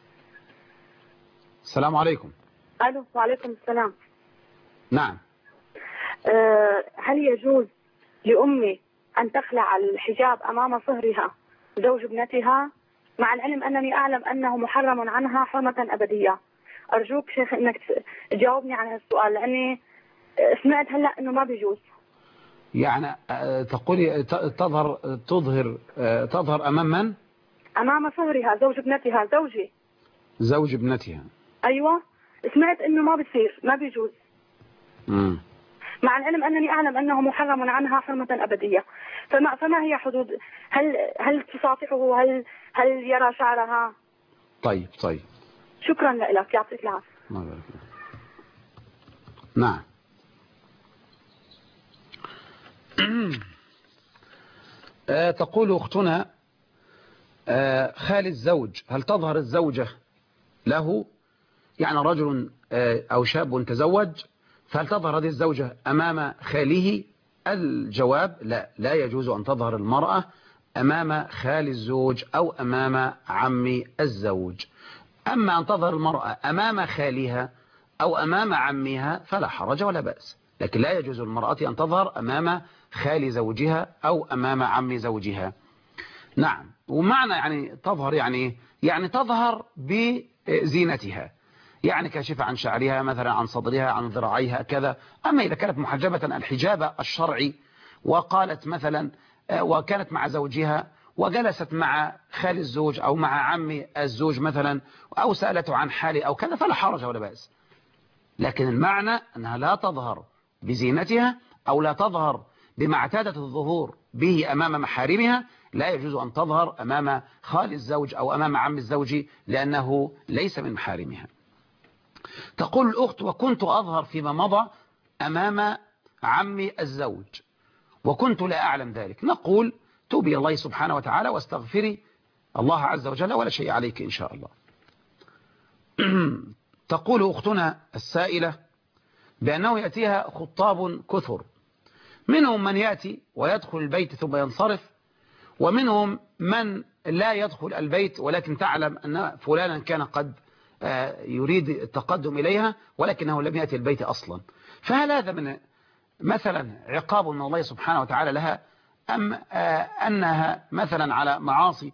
السلام عليكم. ألو وعليكم السلام. نعم. أه هل يجوز لأمي أن تخلع الحجاب أمام صهرها زوج ابنتها، مع العلم أنني أعلم أنه محرم عنها حرمة أبدية؟ أرجوك شيخ أنك تجاوبني عن هذا السؤال لأني سمعت هلأ أنه ما بيجوز. يعني تقولي تظهر تظهر تظهر أمام من؟ أمام صهرها زوج ابنتها. زوجي زوج ابنتها. أيوة سمعت أنه ما بيصير ما بيجوز. امم مع العلم أنني أعلم أنه محرم عنها حرمة أبدية، فما فما هي حدود؟ هل هل تصافحه؟ هل هل يرى شعرها؟ طيب طيب شكرا لك، يعطيك العافية. نعم. آه تقول أختنا آه خال الزوج، هل تظهر الزوجة له؟ يعني رجل آه أو شاب تزوج، فهل تظهر هذه الزوجة أمام خاله الجواب لا لا يجوز أن تظهر المرأة أمام خال الزوج أو أمام عم الزوج. أما أن تظهر المرأة أمام خالها أو أمام عمها فلا حرج ولا بأس، لكن لا يجوز المرأة أن تظهر أمام خال زوجها أو أمام عم زوجها. نعم. ومعنى يعني تظهر يعني يعني تظهر بزينتها، يعني كاشفة عن شعرها مثلا، عن صدرها، عن ذراعيها كذا. أما إذا كانت محجبة الحجاب الشرعي وقالت مثلا وكانت مع زوجها وجلست مع خال الزوج أو مع عم الزوج مثلا أو سألته عن حاله أو كذا فلا حرج ولا بأس، لكن المعنى أنها لا تظهر بزينتها أو لا تظهر بما اعتادت الظهور به أمام محارمها. لا يجوز أن تظهر أمام خال الزوج أو أمام عم الزوج لأنه ليس من محارمها. تقول الأخت: وكنت أظهر فيما مضى أمام عم الزوج وكنت لا أعلم ذلك. نقول: توبي الله سبحانه وتعالى واستغفري الله عز وجل ولا شيء عليك إن شاء الله. تقول أختنا السائلة بأنه يأتيها خطاب كثر، منهم من يأتي ويدخل البيت ثم ينصرف، ومنهم من لا يدخل البيت ولكن تعلم أن فلانا كان قد يريد التقدم إليها ولكنه لم يأتي البيت أصلا. فهل هذا من مثلا عقاب من الله سبحانه وتعالى لها، أم أنها مثلا على معاصي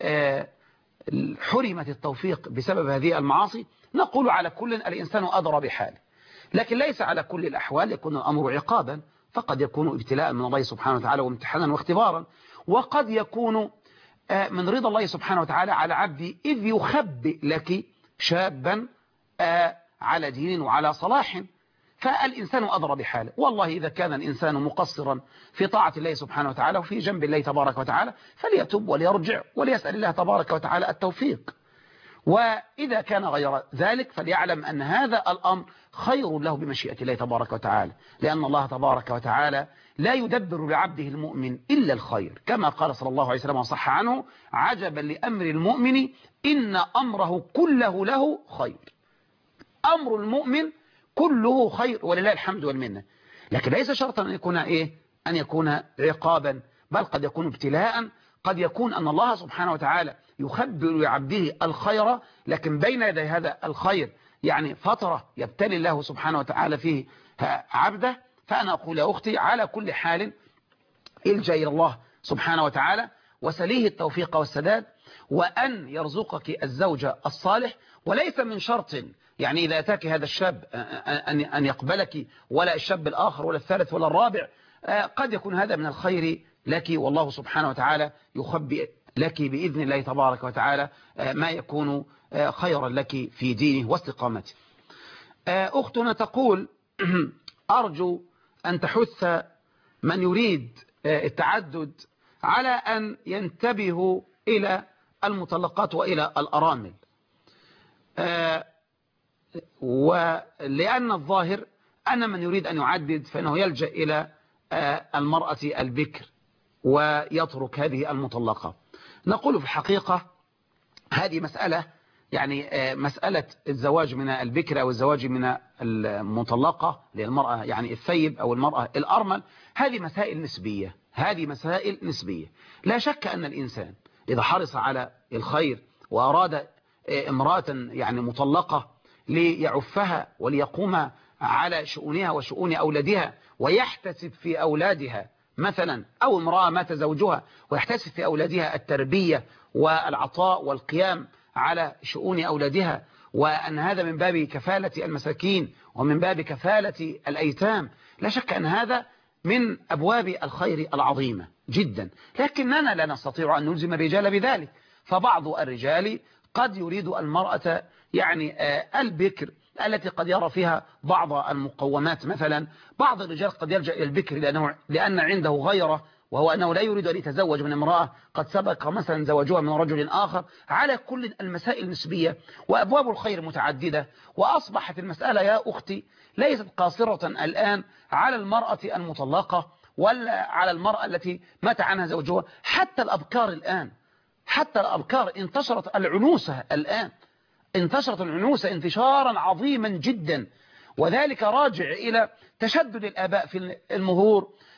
حرمت التوفيق بسبب هذه المعاصي؟ نقول على كل الإنسان أدرى بحاله، لكن ليس على كل الأحوال يكون الأمر عقابا، فقد يكون ابتلاء من الله سبحانه وتعالى وامتحانا واختبارا، وقد يكون من رضا الله سبحانه وتعالى على عبدي إذ يخبئ لك شابا على دين وعلى صلاح، فالإنسان أدرى بحاله. والله إذا كان الإنسان مقصرا في طاعة الله سبحانه وتعالى وفي جنب الله تبارك وتعالى فليتوب وليرجع وليسأل الله تبارك وتعالى التوفيق، وإذا كان غير ذلك فليعلم أن هذا الأمر خير له بمشيئة الله تبارك وتعالى، لأن الله تبارك وتعالى لا يدبر لعبده المؤمن إلا الخير، كما قال صلى الله عليه وسلم وصح عنه: عجبا لأمر المؤمن إن أمره كله له خير. أمر المؤمن كله خير ولله الحمد والمنة، لكن ليس شرطا أن يكون إيه أن يكون عقابا، بل قد يكون ابتلاء، قد يكون أن الله سبحانه وتعالى يخبر لعبده الخير، لكن بين يدي هذا الخير يعني فترة يبتلي الله سبحانه وتعالى فيه عبده. فأنا أقول يا أختي على كل حال الجأ إلى الله سبحانه وتعالى وسليه التوفيق والسداد، وأن يرزقك الزوج الصالح، وليس من شرط يعني إذا أتاك هذا الشاب أن يقبلك ولا الشاب الآخر ولا الثالث ولا الرابع، قد يكون هذا من الخير لك، والله سبحانه وتعالى يخبئ لك بإذن الله تبارك وتعالى ما يكون خيرا لك في دينه واستقامته. أختنا تقول: أرجو أن تحث من يريد التعدد على أن ينتبهوا إلى المطلقات وإلى الأرامل، ولأن الظاهر أن من يريد أن يعدد فإنه يلجأ إلى المرأة البكر ويترك هذه المطلقة. نقول في الحقيقة هذه مسألة يعني مسألة الزواج من البكر أو الزواج من المطلقة للمرأة يعني الثيب أو المرأة الأرمل، هذه مسائل نسبية، هذه مسائل نسبية. لا شك أن الإنسان إذا حرص على الخير وأراد امرأة يعني مطلقة ليعفها وليقوم على شؤونها وشؤون أولادها ويحتسب في أولادها مثلا، أو امرأة مات زوجها ويحتسب في أولادها التربية والعطاء والقيام على شؤون أولادها، وأن هذا من باب كفالة المساكين ومن باب كفالة الأيتام، لا شك أن هذا من أبواب الخير العظيمة جدا، لكننا لا نستطيع أن نلزم الرجال بذلك. فبعض الرجال قد يريد المرأة يعني البكر التي قد يرى فيها بعض المقومات، مثلا بعض الرجال قد يلجأ إلى البكر لأنه لأن عنده غيره، وهو أنه لا يريد أن يتزوج من امرأة قد سبق مثلا زوجها من رجل آخر. على كل المسائل نسبية وأبواب الخير متعددة، وأصبحت المسألة يا أختي ليست قاصرة الآن على المرأة المطلقة ولا على المرأة التي مات عنها زوجها، حتى الأبكار الآن، حتى الأبكار انتشرت العنوسة الآن، انتشرت العنوسة انتشارا عظيما جدا، وذلك راجع إلى تشدد الآباء في المهور،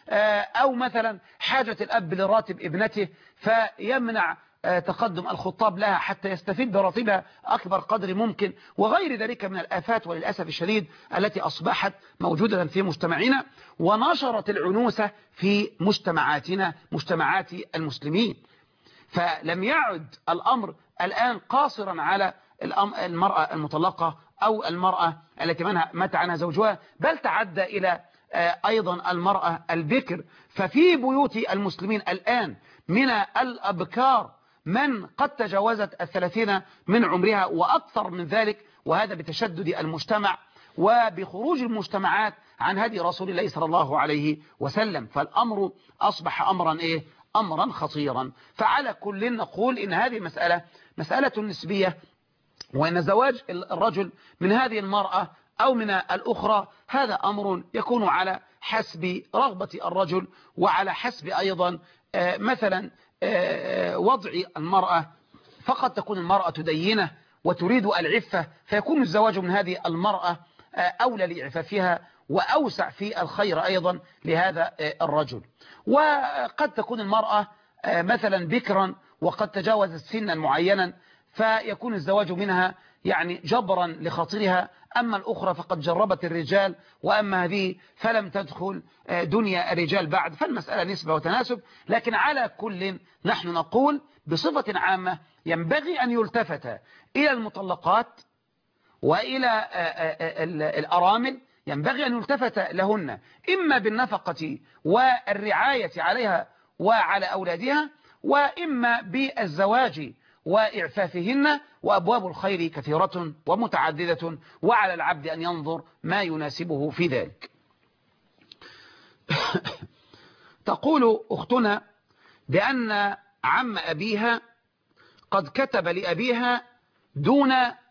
أو مثلا حاجة الأب لراتب ابنته فيمنع تقدم الخطاب لها حتى يستفيد براتبها أكبر قدر ممكن، وغير ذلك من الآفات وللأسف الشديد التي أصبحت موجودة في مجتمعنا ونشرت العنوسة في مجتمعاتنا مجتمعات المسلمين. فلم يعد الأمر الآن قاصرا على المرأة المطلقة أو المرأة التي مات عنها زوجها، بل تعدى إلى أيضا المرأة البكر. ففي بيوت المسلمين الآن من الأبكار من قد تجاوزت الثلاثين من عمرها وأكثر من ذلك، وهذا بتشدد المجتمع وبخروج المجتمعات عن هدي رسول الله صلى الله عليه وسلم. فالأمر أصبح أمرا إيه؟ أمرا خطيرا. فعلى كل نقول إن هذه مسألة مسألة نسبية، وأن زواج الرجل من هذه المرأة أو من الأخرى هذا أمر يكون على حسب رغبة الرجل وعلى حسب أيضا مثلا وضع المرأة. فقد تكون المرأة دينة وتريد العفة فيكون الزواج من هذه المرأة أولى لعفافها وأوسع في الخير أيضا لهذا الرجل. وقد تكون المرأة مثلا بكرا وقد تجاوزت سنا معينا فيكون الزواج منها يعني جبرا لخاطرها، أما الأخرى فقد جربت الرجال وأما هذه فلم تدخل دنيا الرجال بعد. فالمسألة نسبة وتناسب، لكن على كل نحن نقول بصفة عامة ينبغي أن يلتفت إلى المطلقات وإلى الأرامل، ينبغي أن يلتفت لهن إما بالنفقة والرعاية عليها وعلى أولادها، وإما بالزواج وإعفافهن. وأبواب الخير كثيرة ومتعددة، وعلى العبد أن ينظر ما يناسبه في ذلك. تقول أختنا بأن عم أبيها قد كتب لأبيها دون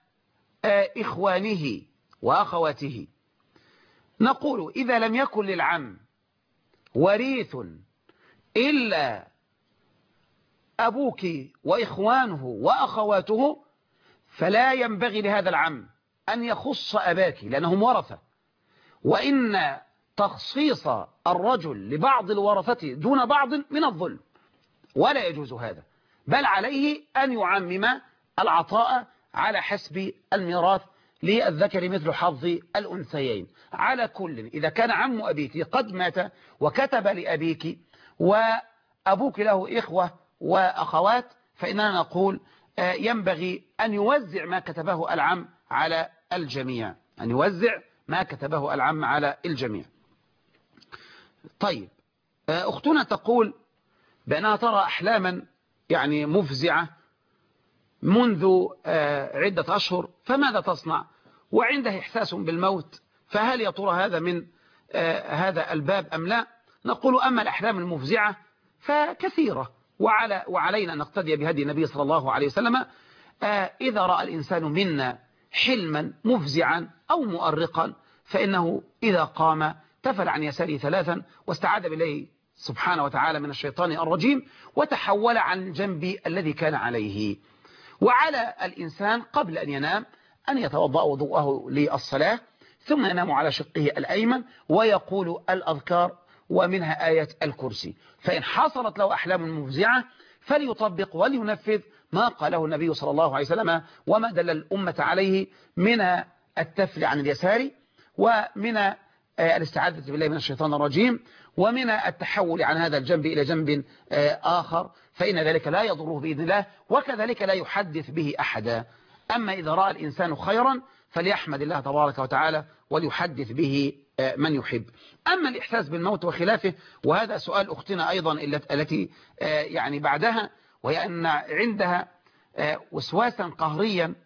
إخوانه وأخواته. نقول إذا لم يكن للعم وريث إلا أبوك وإخوانه وأخواته فلا ينبغي لهذا العم أن يخص أباك لأنهم ورثة، وإن تخصيص الرجل لبعض الورثة دون بعض من الظلم ولا يجوز هذا، بل عليه أن يعمم العطاء على حسب الميراث للذكر مثل حظ الأنثيين. على كل إذا كان عم أبيك قد مات وكتب لأبيك وأبوك له إخوة وأخوات فإننا نقول ينبغي أن يوزع ما كتبه العم على الجميع، أن يوزع ما كتبه العم على الجميع. طيب، أختنا تقول بأنها ترى أحلاما يعني مفزعة منذ عدة أشهر، فماذا تصنع؟ وعندها إحساس بالموت، فهل يا ترى هذا من هذا الباب أم لا؟ نقول أما الأحلام المفزعة فكثيرة، وعلى وعلينا أن نقتدي بهدي النبي صلى الله عليه وسلم. إذا رأى الإنسان منا حلما مفزعا أو مؤرقا فإنه إذا قام تفل عن يساره ثلاثا واستعاذ بالله سبحانه وتعالى من الشيطان الرجيم وتحول عن الجنب الذي كان عليه. وعلى الإنسان قبل أن ينام أن يتوضأ وضوءه للصلاة ثم ينام على شقه الأيمن ويقول الأذكار ومنها آية الكرسي. فإن حصلت له أحلام مفزعة فليطبق ولينفذ ما قاله النبي صلى الله عليه وسلم وما دل الأمة عليه من التفل عن اليسار ومن الاستعاذة بالله من الشيطان الرجيم ومن التحول عن هذا الجنب إلى جنب آخر، فإن ذلك لا يضره بإذن الله وكذلك لا يحدث به أحدا. أما إذا رأى الإنسان خيرا فليحمد الله تبارك وتعالى وليحدث به من يحب. أما الإحساس بالموت وخلافه، وهذا سؤال أختنا أيضا التي يعني بعدها، وهي أن عندها وسواسا قهريا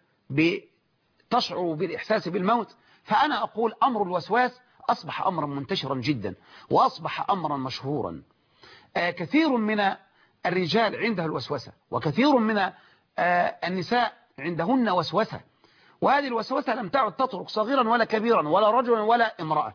تشعر بالإحساس بالموت. فأنا أقول أمر الوسواس أصبح أمرا منتشرا جدا وأصبح أمرا مشهورا. كثير من الرجال عنده الوسوسة وكثير من النساء عندهن وسوسة، وهذه الوسوسة لم تعد تترك صغيرا ولا كبيرا ولا رجلا ولا امرأة.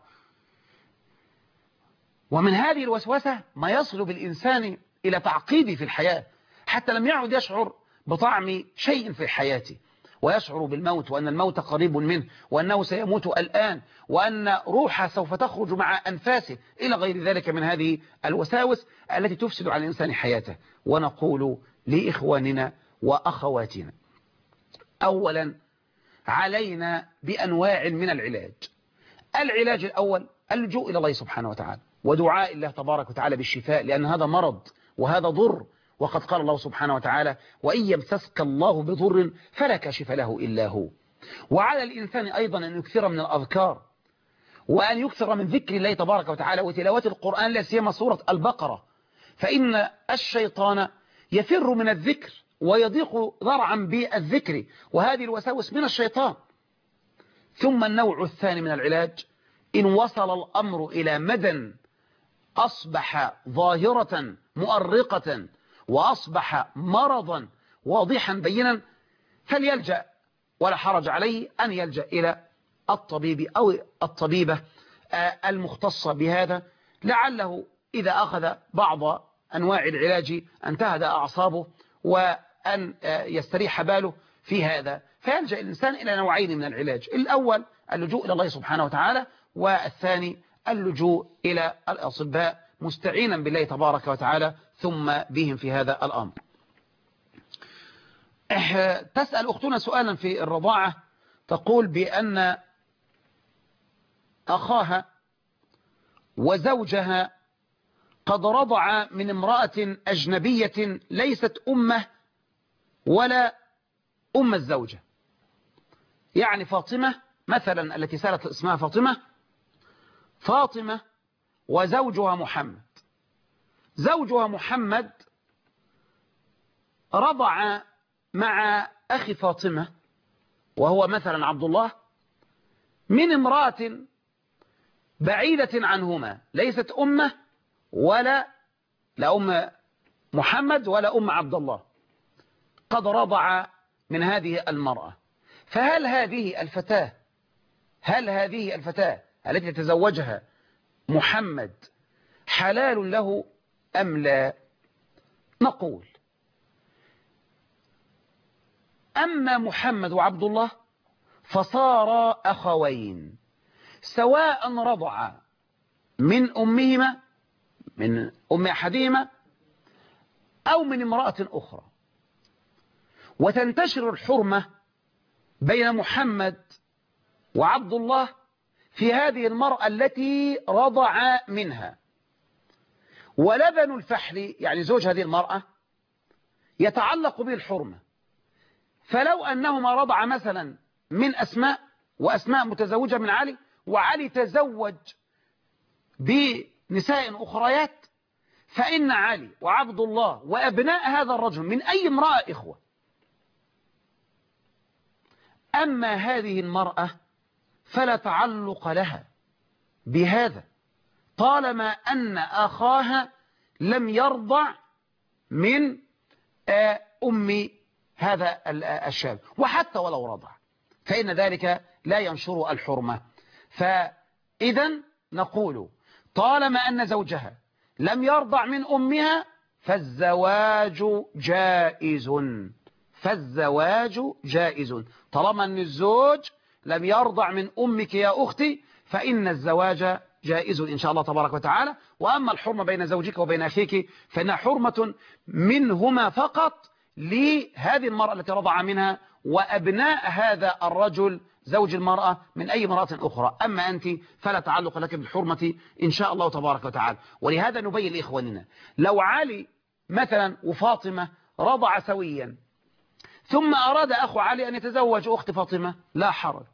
ومن هذه الوسوسة ما يصل بالإنسان إلى تعقيد في الحياة حتى لم يعد يشعر بطعم شيء في حياته. ويشعر بالموت وأن الموت قريب منه وأنه سيموت الآن وأن روحه سوف تخرج مع أنفاسه إلى غير ذلك من هذه الوساوس التي تفسد على الإنسان حياته. ونقول لإخواننا وأخواتنا: أولا علينا بأنواع من العلاج. العلاج الأول اللجوء إلى الله سبحانه وتعالى ودعاء الله تبارك وتعالى بالشفاء، لأن هذا مرض وهذا ضر، وقد قال الله سبحانه وتعالى: وإن يمسسك الله بضر فلا كاشف له إلا هو. وعلى الإنسان أيضا أن يكثر من الأذكار وأن يكثر من ذكر الله تبارك وتعالى وتلاوة القرآن، لا سيما سورة البقرة، فإن الشيطان يفر من الذكر ويضيق ذرعا بالذكر، وهذه الوساوس من الشيطان. ثم النوع الثاني من العلاج: إن وصل الأمر إلى مدى أصبح ظاهرة مؤرقة وأصبح مرضا واضحا بينا، فليلجأ ولا حرج عليه أن يلجأ إلى الطبيب أو الطبيبة المختصة بهذا، لعله إذا أخذ بعض أنواع العلاج أن تهدأ أعصابه وأن يستريح باله في هذا، فيلجأ الإنسان إلى نوعين من العلاج: الأول اللجوء إلى الله سبحانه وتعالى، والثاني اللجوء إلى الأطباء مستعينا بالله تبارك وتعالى ثم بهم في هذا الأمر. تسأل أختنا سؤالا في الرضاعة، تقول بأن أخاها وزوجها قد رضع من امرأة أجنبية ليست أمه ولا أم الزوجة، يعني فاطمة مثلا التي سألت اسمها فاطمة فاطمة وزوجها محمد. زوجها محمد رضع مع أخي فاطمة وهو مثلا عبد الله من امرأة بعيدة عنهما، ليست أمه ولا لأم محمد ولا أم عبد الله، قد رضع من هذه المرأة. فهل هذه الفتاة هل هذه الفتاة التي تزوجها محمد حلال له أم لا؟ نقول: أما محمد وعبد الله فصارا أخوين، سواء رضع من أمهما من أم أحدهما أو من امرأة أخرى، وتنتشر الحرمة بين محمد وعبد الله في هذه المرأة التي رضع منها. ولبن الفحل يعني زوج هذه المرأة يتعلق به الحرمة، فلو أنهما رضع مثلا من أسماء وأسماء متزوجة من علي وعلي تزوج بنساء أخريات، فإن علي وعبد الله وأبناء هذا الرجل من أي امرأة إخوة. أما هذه المرأة فلا تعلق لها بهذا طالما أن أخاها لم يرضع من أم هذا الشاب، وحتى ولو رضع فإن ذلك لا ينشر الحرمة. فإذا نقول: طالما أن زوجها لم يرضع من أمها فالزواج جائز، فالزواج جائز. طالما أن الزوج لم يرضع من أمك يا أختي فإن الزواج جائز إن شاء الله تبارك وتعالى. وأما الحرمة بين زوجك وبين أخيك فإنها حرمة منهما فقط لهذه المرأة التي رضع منها وأبناء هذا الرجل زوج المرأة من أي امرأة أخرى. أما أنت فلا تعلق لك بالحرمة إن شاء الله تبارك وتعالى. ولهذا نبين لإخواننا: لو علي مثلا وفاطمة رضع سويا ثم أراد أخو علي أن يتزوج أخت فاطمة لا حرج.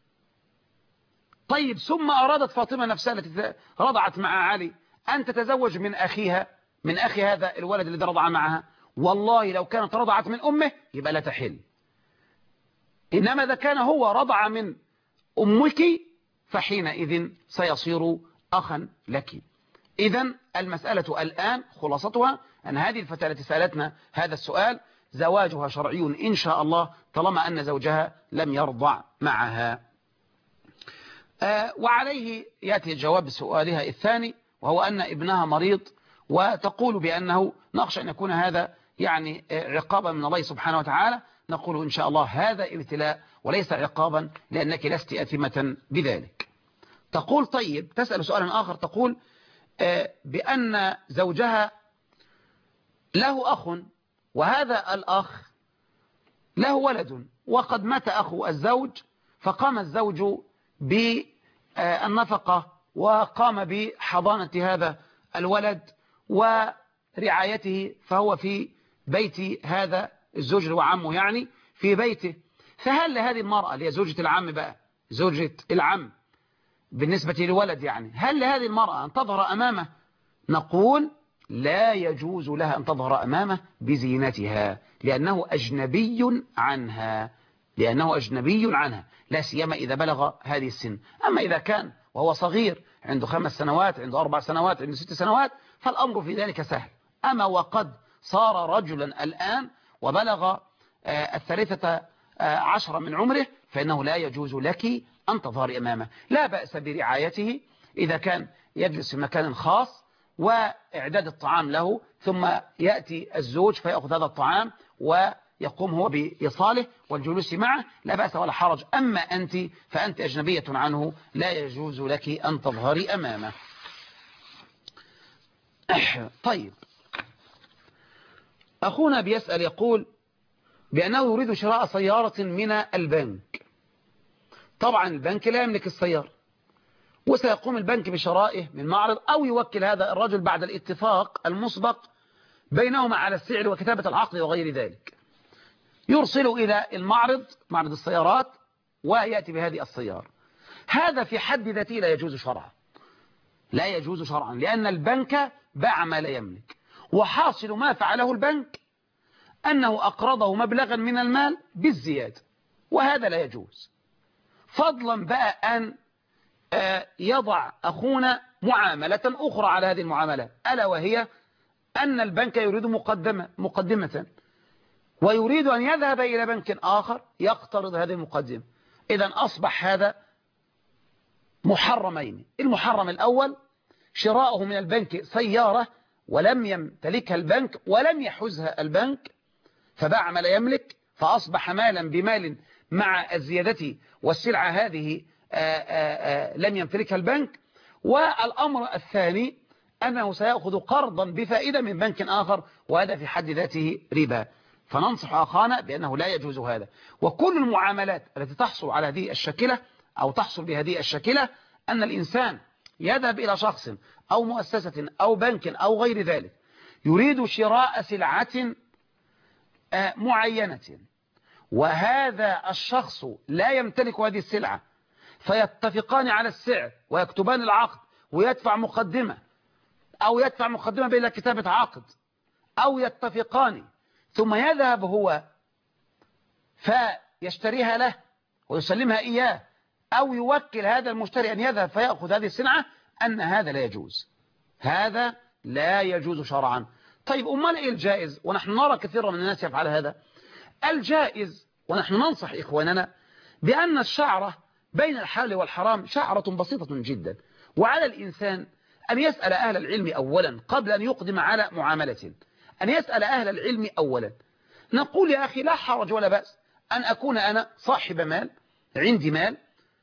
طيب ثم أرادت فاطمة نفسها التي رضعت مع علي أن تتزوج من أخيها من أخي هذا الولد الذي رضع معها، والله لو كانت رضعت من أمه يبقى لا تحل. إنما إذا كان هو رضع من أمك فحينئذ سيصير أخا لك. إذن المسألة الآن خلاصتها أن هذه الفتاة التي سألتنا هذا السؤال زواجها شرعي إن شاء الله طالما أن زوجها لم يرضع معها. آه وعليه يأتي جواب سؤالها الثاني، وهو أن ابنها مريض، وتقول بأنه نخشى أن يكون هذا يعني عقابا من الله سبحانه وتعالى، نقول إن شاء الله هذا ابتلاء وليس عقابا، لأنك لست أثمة بذلك. تقول طيب، تسأل سؤالا آخر، تقول بأن زوجها له أخ، وهذا الأخ له ولد، وقد مات أخو الزوج، فقام الزوج بالنفقة وقام بحضانة هذا الولد ورعايته، فهو في بيت هذا الزوج وعمه، يعني في بيته. فهل لهذه المرأة اللي هي زوجة العم بقى، زوجة العم بالنسبة للولد، يعني هل لهذه المرأة أن تظهر أمامه؟ نقول لا يجوز لها أن تظهر أمامه بزينتها، لأنه أجنبي عنها، لأنه أجنبي عنها، لا سيما إذا بلغ هذه السن. أما إذا كان وهو صغير، عنده خمس سنوات، عنده أربع سنوات، عنده ست سنوات، فالأمر في ذلك سهل. أما وقد صار رجلا الآن وبلغ الثالثة عشر من عمره، فإنه لا يجوز لك أن تظهر أمامه. لا بأس برعايته إذا كان يجلس في مكان خاص وإعداد الطعام له، ثم يأتي الزوج فيأخذ هذا الطعام ويقوم هو بإيصاله والجلوس معه، لا بأس ولا حرج. أما أنت فأنت أجنبية عنه، لا يجوز لك أن تظهري أمامه. طيب، أخونا بيسأل يقول بأنه يريد شراء سيارة من البنك. طبعا البنك لا يملك السيارة، وسيقوم البنك بشرائه من معرض، أو يوكل هذا الرجل بعد الاتفاق المسبق بينهما على السعر وكتابة العقد وغير ذلك، يرسل إلى المعرض، معرض السيارات، ويأتي بهذه السيارة. هذا في حد ذاته لا يجوز شرعا، لا يجوز شرعا، لأن البنك باع ما لا يملك، وحاصل ما فعله البنك أنه أقرضه مبلغا من المال بالزيادة، وهذا لا يجوز. فضلا بقى أن يضع أخونا معاملة أخرى على هذه المعاملة، ألا وهي أن البنك يريد مقدمة, مقدمة ويريد أن يذهب إلى بنك آخر يقترض هذه المقدمة. إذن أصبح هذا محرمين. المحرم الأول شراؤه من البنك سيارة ولم يمتلكها البنك ولم يحوزها البنك، فباع ما لا يملك، فأصبح مالا بمال مع الزيادة، والسلعة هذه آآ آآ لم يمتلكها البنك. والأمر الثاني أنه سيأخذ قرضا بفائدة من بنك آخر، وهذا في حد ذاته ربا. فننصح أخانا بأنه لا يجوز هذا. وكل المعاملات التي تحصل على هذه الشكلة أو تحصل بهذه الشكلة، أن الإنسان يذهب إلى شخص أو مؤسسة أو بنك أو غير ذلك يريد شراء سلعة معينة، وهذا الشخص لا يمتلك هذه السلعة، فيتفقان على السعر ويكتبان العقد ويدفع مقدمة، أو يدفع مقدمة بلا كتابة عقد، أو يتفقان، ثم يذهب هو فيشتريها له ويسلمها إياه، أو يوكل هذا المشتري أن يذهب فيأخذ هذه السلعة، أن هذا لا يجوز، هذا لا يجوز شرعا. طيب أمال إيه الجائز؟ ونحن نرى كثيرا من الناس يفعل هذا. الجائز، ونحن ننصح إخواننا بأن الشعرة بين الحلال والحرام شعرة بسيطة جدا، وعلى الإنسان أن يسأل أهل العلم أولا قبل أن يقدم على معاملة، أن يسأل أهل العلم أولا. نقول يا أخي لا حرج ولا بأس أن أكون أنا صاحب مال، عندي مال،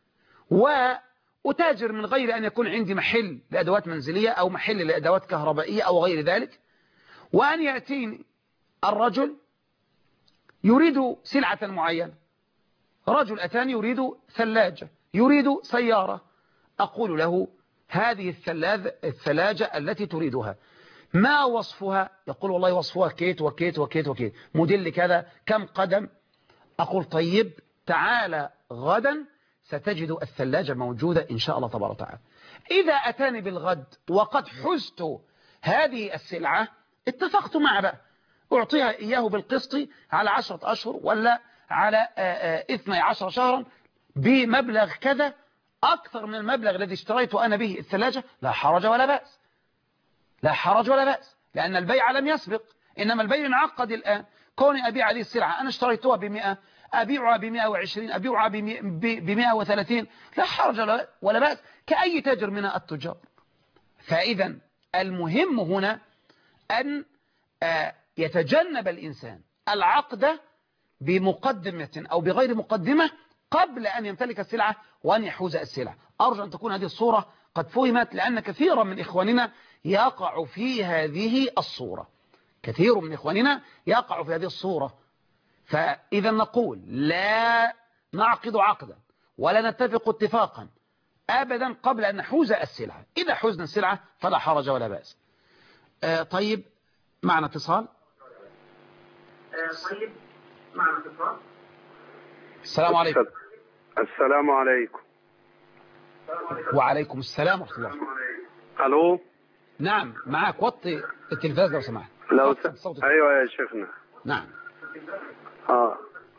وأتاجر من غير أن يكون عندي محل لأدوات منزلية أو محل لأدوات كهربائية أو غير ذلك، وأن يأتيني الرجل يريد سلعة معينة، رجل أتاني يريد ثلاجة، يريد سيارة، أقول له هذه الثلاجة التي تريدها ما وصفها؟ يقول والله وصفها كيت وكيت وكيت وكيت، موديل كذا، كم قدم. أقول طيب تعال غدا ستجد الثلاجة موجودة إن شاء الله تبارك وتعالى. إذا أتاني بالغد وقد حزت هذه السلعة، اتفقت معه بقى أعطيها إياه بالقسط على عشرة أشهر ولا على اثني عشر شهرا بمبلغ كذا، أكثر من المبلغ الذي اشتريت أنا به الثلاجة، لا حرج ولا بأس، لا حرج ولا بأس، لأن البيع لم يسبق، إنما البيع انعقد الآن. كوني أبيع هذه السلعة أنا اشتريتها بمئة، أبيعها بمئة وعشرين، أبيعها بمئة وثلاثين، لا حرج ولا بأس، كأي تاجر من التجار. فإذا المهم هنا أن يتجنب الإنسان العقد بمقدمة أو بغير مقدمة قبل أن يمتلك السلعة وأن يحوز السلعة. أرجو أن تكون هذه الصورة قد فهمت، لأن كثيرا من إخواننا يقع في هذه الصورة، كثير من إخواننا يقع في هذه الصورة. فإذا نقول لا نعقد عقدا ولا نتفق اتفاقا أبدا قبل أن نحوز السلعة. إذا حوزنا السلعة فلا حرج ولا بأس. آه طيب معنا اتصال. آه طيب معنا اتصال. السلام عليكم. السلام عليكم. وعليكم السلام ورحمة الله. الو. نعم معك، وطي التلفاز لو سمحت. لو س... ايوه يا شيخنا. نعم. اه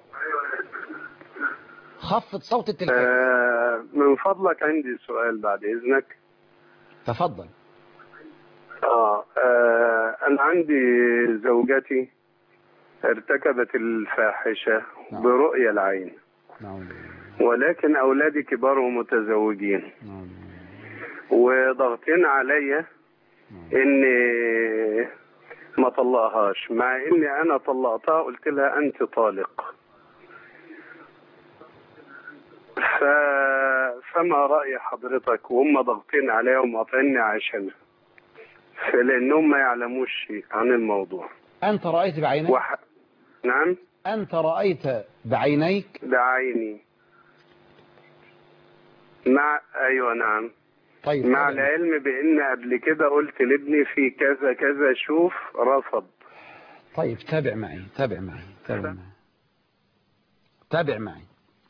خفض صوت التلفاز. آه من فضلك عندي سؤال بعد اذنك. تفضل. آه, اه انا عندي زوجتي ارتكبت الفاحشة نعم. برؤية العين نعم. ولكن أولادي كبار ومتزوجين نعم. وضغطين عليا نعم. إني ما طلقهاش، مع إني أنا طلقتها قلت لها أنت طالق. ف... فما رأي حضرتك وهم ضغطين عليا ومقاطعني عشانها، فلأنهم ما يعلموش شيء عن الموضوع. أنت رأيت بعينيك؟ وح... نعم. أنت رأيت بعينيك؟ بعيني. مع أيوة نعم. طيب مع العلم بأن قبل كده قلت لابني في كذا كذا شوف رفض. طيب تابع معي تابع معي تابع معي تابع معي.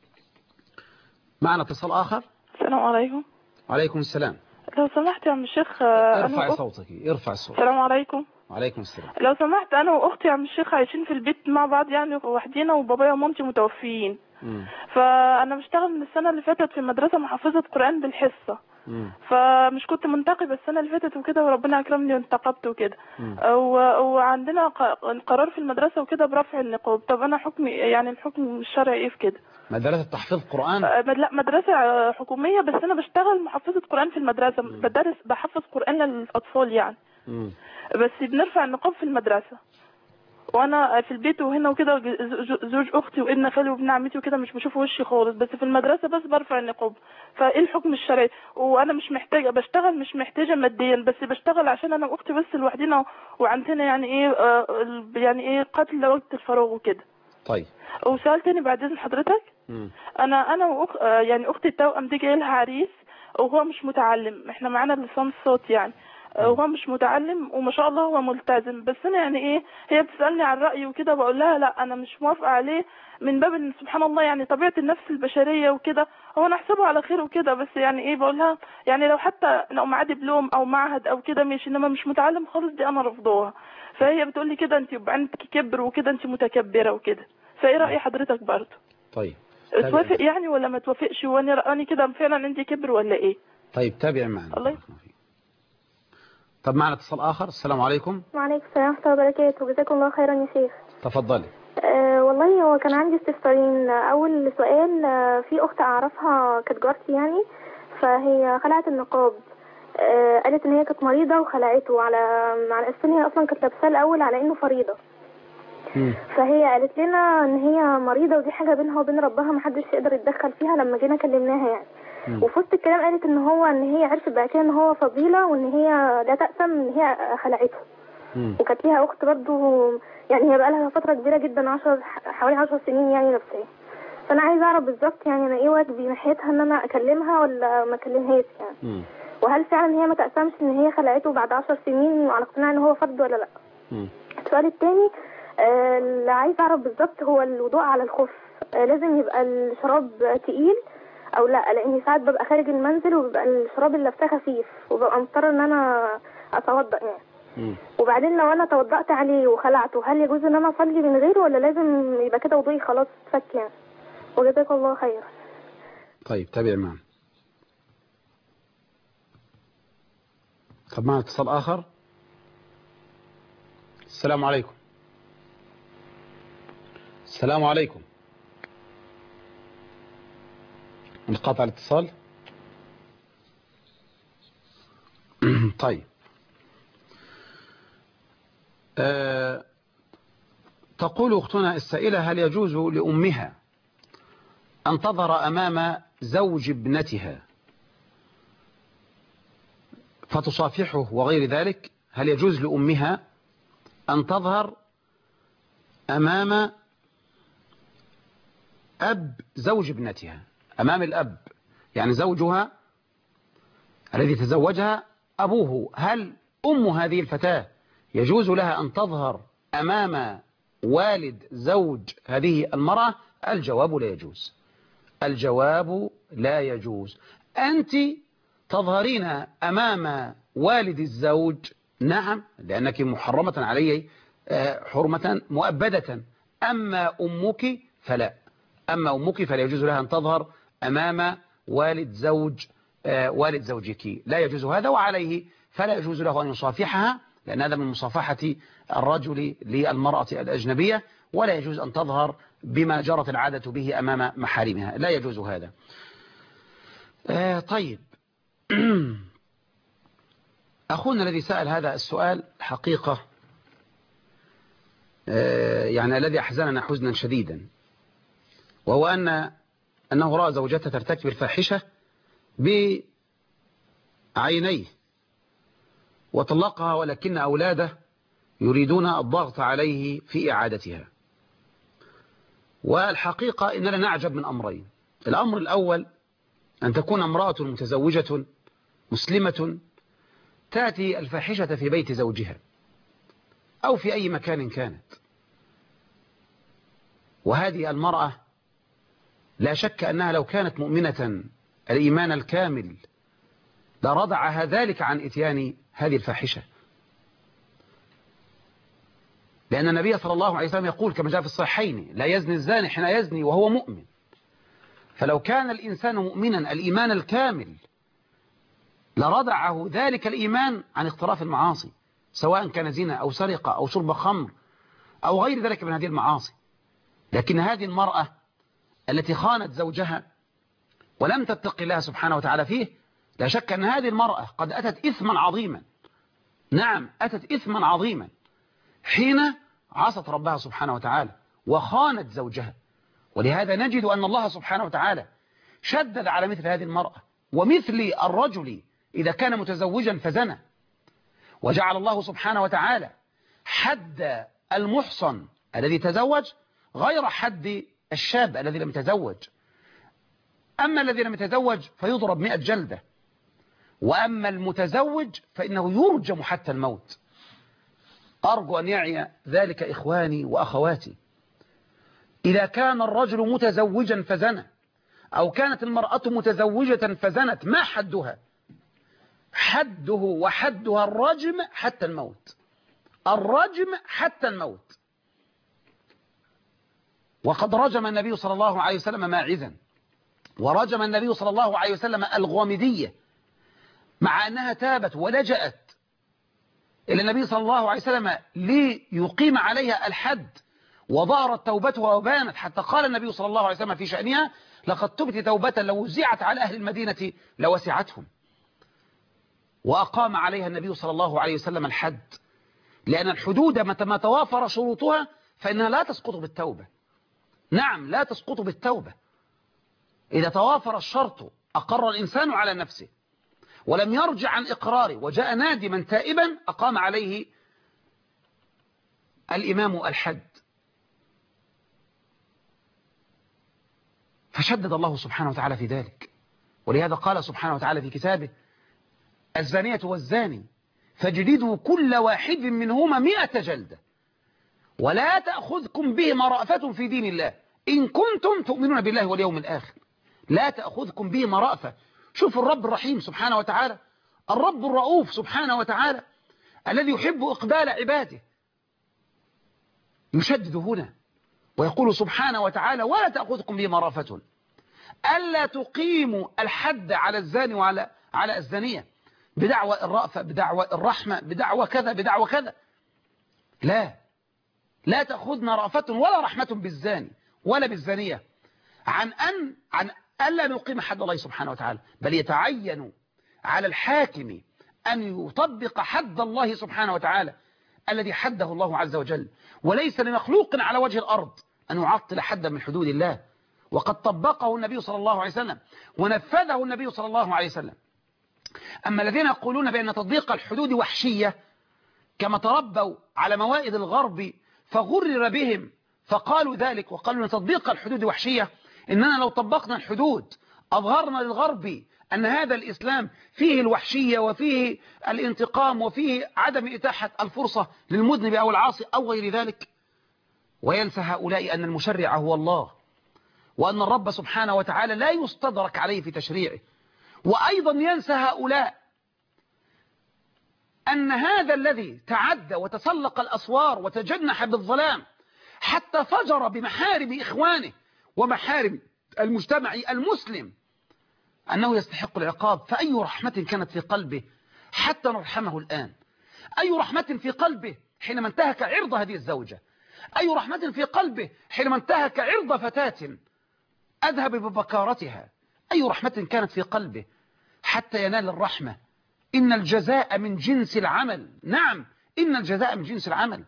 معنا اتصال آخر. السلام عليكم. وعليكم السلام. لو سمحت يا عم الشيخ. ارفع صوتك ارفع الصوت. السلام عليكم. وعليكم السلام. لو سمحت أنا وأختي يا عم الشيخ عايشين في البيت مع بعض يعني وحدينا، وبابايا ومامتي متوفيين. مم. فأنا بشتغل من السنة اللي فاتت في مدرسة محافظة قرآن بالحصة. مم. فمش كنت منتقبة السنة اللي فاتت وكده، وربنا أكرمني وانتقبت وكده. وعندنا قرار في المدرسة وكده برفع النقاب. طب أنا حكمي يعني الحكم الشرعي إيه في كده؟ مدرسة تحفيظ قرآن؟ لا مدرسة حكومية، بس أنا بشتغل محفظة قرآن في المدرسة. مم. بدرس بحفظ قرآن للأطفال يعني. مم. بس بنرفع النقاب في المدرسة، وانا في البيت وهنا وكده زوج اختي وابن خالي وابن عمتي وكده مش بشوف وشي خالص، بس في المدرسه بس برفع النقاب. فايه الحكم الشرعي؟ وانا مش محتاجه بشتغل، مش محتاجه ماديا، بس بشتغل عشان انا واختي بس لوحدنا، وعندنا يعني ايه يعني ايه قتل وقت الفراغ وكده. طيب. وسؤال تاني بعد اذن حضرتك. م. انا انا وأخ يعني اختي التوأم دي جاي لها عريس وهو مش متعلم، احنا معانا لسان صوت يعني، وهو مش متعلم وما شاء الله هو ملتزم، بس انا يعني ايه هي بتسالني عن رايي وكده، بقول لها لا انا مش موافقه عليه، من باب ان سبحان الله يعني طبيعه النفس البشريه وكده، هو انا احسبه على خير وكده، بس يعني ايه بقول لها يعني لو حتى لو معاه دبلوم او معهد او كده ماشي، انما مش متعلم خالص دي انا رافضاها. فهي بتقول لي كده انت يبقى عندك كبر وكده، انت متكبره وكده. فايه راي حضرتك برضه؟ طيب توافق يعني ولا ما توافقش؟ وانا راني كده فعلا عندي كبر ولا ايه؟ طيب تابع معنا. الله. طب معنا اتصال آخر. السلام عليكم. وعليكم السلام ورحمة الله وبركاته. جزاكم الله خيرا يا شيخ. تفضلي. أه والله هو كان عندي استفسارين. أول سؤال، أه في أخت أعرفها كانت جارتي يعني، فهي خلعت النقاب. أه قالت إن هي كانت مريضة وخلعته على على أساس إن هي أصلا كانت لابساه الأول على إنه فريضة. م. فهي قالت لنا إن هي مريضة ودي حاجة بينها وبين ربها محدش يقدر يتدخل فيها لما جينا كلمناها يعني. وفي وسط الكلام قالت ان هو ان هي عرفت بقى كده ان هو فضيله، وان هي لا تأسم ان هي خلعته. وكانت ليها اخت برضه يعني هي بقى لها فتره كبيره جدا، عشر حوالي عشر سنين يعني نفسها. فانا عايزه اعرف بالظبط يعني انا ايه واجبي ناحيتها، ان انا اكلمها ولا ما اكلمهاش يعني. م. وهل فعلا هي ما تأسمش ان هي خلعته بعد عشر سنين وعلى اقتناع ان هو فرض ولا لا؟ م. السؤال الثاني آه اللي عايزه اعرف بالظبط هو الوضوء على الخف، آه لازم يبقى الشراب تقيل او لا؟ لاني ساعات ببقى خارج المنزل وبيبقى الشراب اللي لابساه خفيف وببقى مضطره ان انا اتوضا يعني. م. وبعدين لو انا توضأت عليه وخلعته هل يجوز ان انا اصلي من غيره ولا لازم يبقى كده وضوئي خلاص اتفك يعني؟ وجزاك الله خير. طيب تابع معنا. طب معنا اتصال اخر. السلام عليكم. السلام عليكم. انقطع الاتصال. طيب آه تقول أختنا السائلة: هل يجوز لأمها أن تظهر أمام زوج ابنتها فتصافحه وغير ذلك؟ هل يجوز لأمها أن تظهر أمام أب زوج ابنتها، أمام الأب يعني زوجها الذي تزوجها أبوه، هل أم هذه الفتاة يجوز لها أن تظهر أمام والد زوج هذه المرأة؟ الجواب لا يجوز. الجواب لا يجوز. أنت تظهرين أمام والد الزوج، نعم، لأنك محرمة عليه حرمة مؤبدة. أما أمك فلا، أما أمك فلا يجوز لها أن تظهر أمام والد زوج والد زوجك، لا يجوز هذا، وعليه فلا يجوز له أن يصافحها، لأن هذا من مصافحة الرجل للمرأة الأجنبية، ولا يجوز أن تظهر بما جرت العادة به أمام محارمها، لا يجوز هذا. آه طيب أخونا الذي سأل هذا السؤال حقيقة آه يعني الذي أحزننا حزنا شديدا، وهو أن أنه رأى زوجته ترتكب الفاحشة بعينيه وطلقها، ولكن أولاده يريدون الضغط عليه في إعادتها. والحقيقة إننا نعجب من أمرين: الأمر الأول أن تكون امرأة متزوجة مسلمة تأتي الفاحشة في بيت زوجها أو في أي مكان كانت، وهذه المرأة لا شك أنها لو كانت مؤمنة الإيمان الكامل لردعها ذلك عن إتيان هذه الفاحشة، لأن النبي صلى الله عليه وسلم يقول كما جاء في الصحيحين: لا يزني الزاني حين يزني وهو مؤمن. فلو كان الإنسان مؤمنا الإيمان الكامل لردعه ذلك الإيمان عن اقتراف المعاصي، سواء كان زنا أو سرقة أو شرب خمر أو غير ذلك من هذه المعاصي. لكن هذه المرأة التي خانت زوجها ولم تتق الله سبحانه وتعالى فيه، لا شك أن هذه المرأة قد أتت إثما عظيما، نعم أتت إثما عظيما حين عصت ربها سبحانه وتعالى وخانت زوجها. ولهذا نجد أن الله سبحانه وتعالى شدد على مثل هذه المرأة ومثل الرجل إذا كان متزوجا فزنى، وجعل الله سبحانه وتعالى حد المحصن الذي تزوج غير حد الشاب الذي لم يتزوج. أما الذي لم يتزوج فيضرب مئة جلدة، وأما المتزوج فإنه يرجم حتى الموت. أرجو أن يعي ذلك إخواني وأخواتي. إذا كان الرجل متزوجا فزنى أو كانت المرأة متزوجة فزنت، ما حدها؟ حده وحدها الرجم حتى الموت، الرجم حتى الموت. وقد رجم النبي صلى الله عليه وسلم ماعزا، ورجم النبي صلى الله عليه وسلم الغامدية، مع أنها تابت ولجأت إلى النبي صلى الله عليه وسلم ليقيم عليها الحد، وظهرت توبتها وبانت، حتى قال النبي صلى الله عليه وسلم في شأنها: لقد تبت توبة لو وزعت على أهل المدينة لوسعتهم. وأقام عليها النبي صلى الله عليه وسلم الحد، لأن الحدود متى ما توافر شروطها فإنها لا تسقط بالتوبة. نعم لا تسقط بالتوبة. إذا توافر الشرط أقر الإنسان على نفسه ولم يرجع عن إقراره وجاء نادما تائبا، أقام عليه الإمام الحد. فشدد الله سبحانه وتعالى في ذلك، ولهذا قال سبحانه وتعالى في كتابه: الزانية والزاني فاجلدوا كل واحد منهما مئة جلدة ولا تأخذكم بهما رأفة في دين الله إن كنتم تؤمنون بالله واليوم الآخر. لا تأخذكم بهما رأفة. شوف الرب الرحيم سبحانه وتعالى، الرب الرؤوف سبحانه وتعالى الذي يحب إقبال عباده، يشدد هنا ويقول سبحانه وتعالى: ولا تأخذكم بهما رأفة، ألا تقيموا الحد على الزاني وعلى على الزانية بدعوى الرأفة، بدعوى الرحمة، بدعوى كذا بدعوى كذا. لا لا تأخذنا رأفة ولا رحمة بالزاني ولا بالزانية، عن أن عن ألا نقيم حد الله سبحانه وتعالى، بل يتعين على الحاكم أن يطبق حد الله سبحانه وتعالى الذي حده الله عز وجل، وليس لمخلوق على وجه الأرض أن يعطل حدا من حدود الله، وقد طبقه النبي صلى الله عليه وسلم ونفذه النبي صلى الله عليه وسلم. أما الذين يقولون بأن تطبيق الحدود وحشية كما تربوا على موائد الغرب فغرر بهم فقالوا ذلك، وقالوا أن تطبيق الحدود وحشية، إننا لو طبقنا الحدود أظهرنا للغرب أن هذا الإسلام فيه الوحشية وفيه الانتقام وفيه عدم إتاحة الفرصة للمذنب أو العاصي أو غير ذلك. وينسى هؤلاء أن المشرع هو الله، وأن الرب سبحانه وتعالى لا يستدرك عليه في تشريعه. وأيضا ينسى هؤلاء أن هذا الذي تعدى وتسلق الأسوار وتجنح بالظلام حتى فجر بمحارم إخوانه ومحارم المجتمع المسلم أنه يستحق العقاب. فأي رحمة كانت في قلبه حتى نرحمه الآن؟ أي رحمة في قلبه حينما انتهك عرض هذه الزوجة؟ أي رحمة في قلبه حينما انتهك عرض فتاة أذهب ببكارتها؟ أي رحمة كانت في قلبه حتى ينال الرحمة؟ إن الجزاء من جنس العمل. نعم، إن الجزاء من جنس العمل.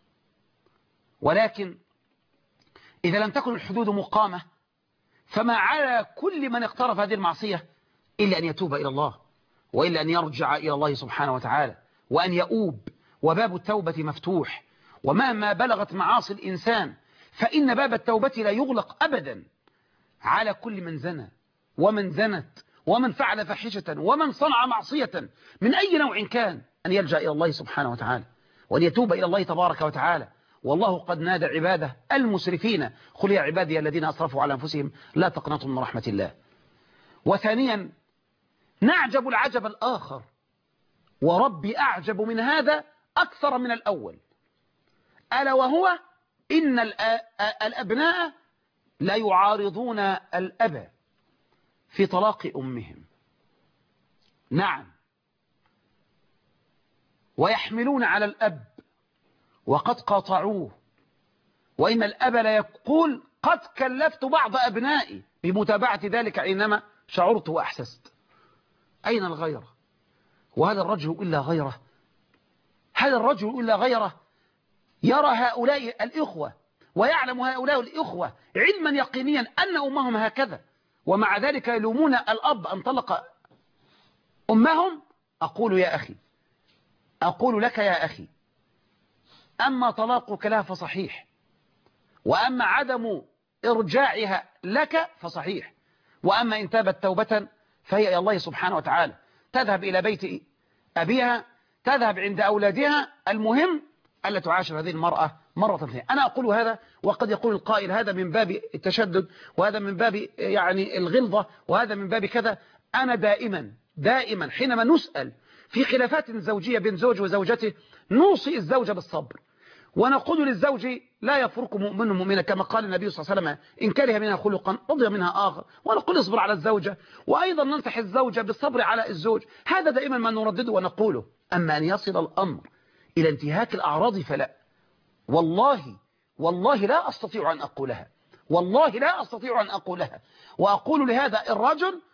ولكن إذا لم تكن الحدود مقامة فما على كل من اقترف هذه المعصية إلا أن يتوب إلى الله، وإلا أن يرجع إلى الله سبحانه وتعالى وأن يؤوب، وباب التوبة مفتوح. ومهما بلغت معاصي الإنسان فإن باب التوبة لا يغلق أبدا على كل من زنى ومن زنت ومن فعل فاحشة ومن صنع معصية من أي نوع كان، أن يلجأ إلى الله سبحانه وتعالى وأن يتوب إلى الله تبارك وتعالى. والله قد نادى عباده المسرفين: قل يا عبادي الذين أسرفوا على أنفسهم لا تقنطوا من رحمة الله. وثانيا نعجب العجب الآخر، وربي أعجب من هذا أكثر من الأول، ألا وهو إن الأبناء لا يعارضون الأب في طلاق أمهم. نعم، ويحملون على الأب وقد قاطعوه، وإن الأب لا يقول: قد كلفت بعض أبنائي بمتابعة ذلك حينما شعرت وأحسست. أين الغيرة؟ وهذا الرجل إلا غيره، هذا الرجل إلا غيره يرى هؤلاء الإخوة ويعلم هؤلاء الإخوة علما يقينيا أن أمهم هكذا، ومع ذلك يلومون الأب أن طلق أمهم. أقول يا أخي، أقول لك يا أخي، أما طلاقك لها فصحيح، وأما عدم إرجاعها لك فصحيح، وأما إن تابت توبة فهي إلى الله سبحانه وتعالى، تذهب إلى بيت أبيها، تذهب عند أولادها، المهم ألا تعاشر هذه المرأة مرة ثانية. أنا أقول هذا، وقد يقول القائل هذا من باب التشدد، وهذا من باب يعني الغلظة، وهذا من باب كذا. أنا دائما دائما حينما نسأل في خلافات زوجية بين زوج وزوجته نوصي الزوجة بالصبر، ونقول للزوج: لا يفرق مؤمن مؤمنة، كما قال النبي صلى الله عليه وسلم: إن كره منها خلقا رضي منها آخر. ونقول: اصبر على الزوجة، وأيضا ننصح الزوجة بالصبر على الزوج. هذا دائما ما نردده ونقوله. أما أن يصل الأمر إلى انتهاك الأعراض فلا، والله والله لا أستطيع أن أقولها، والله لا أستطيع أن أقولها. وأقول لهذا الرجل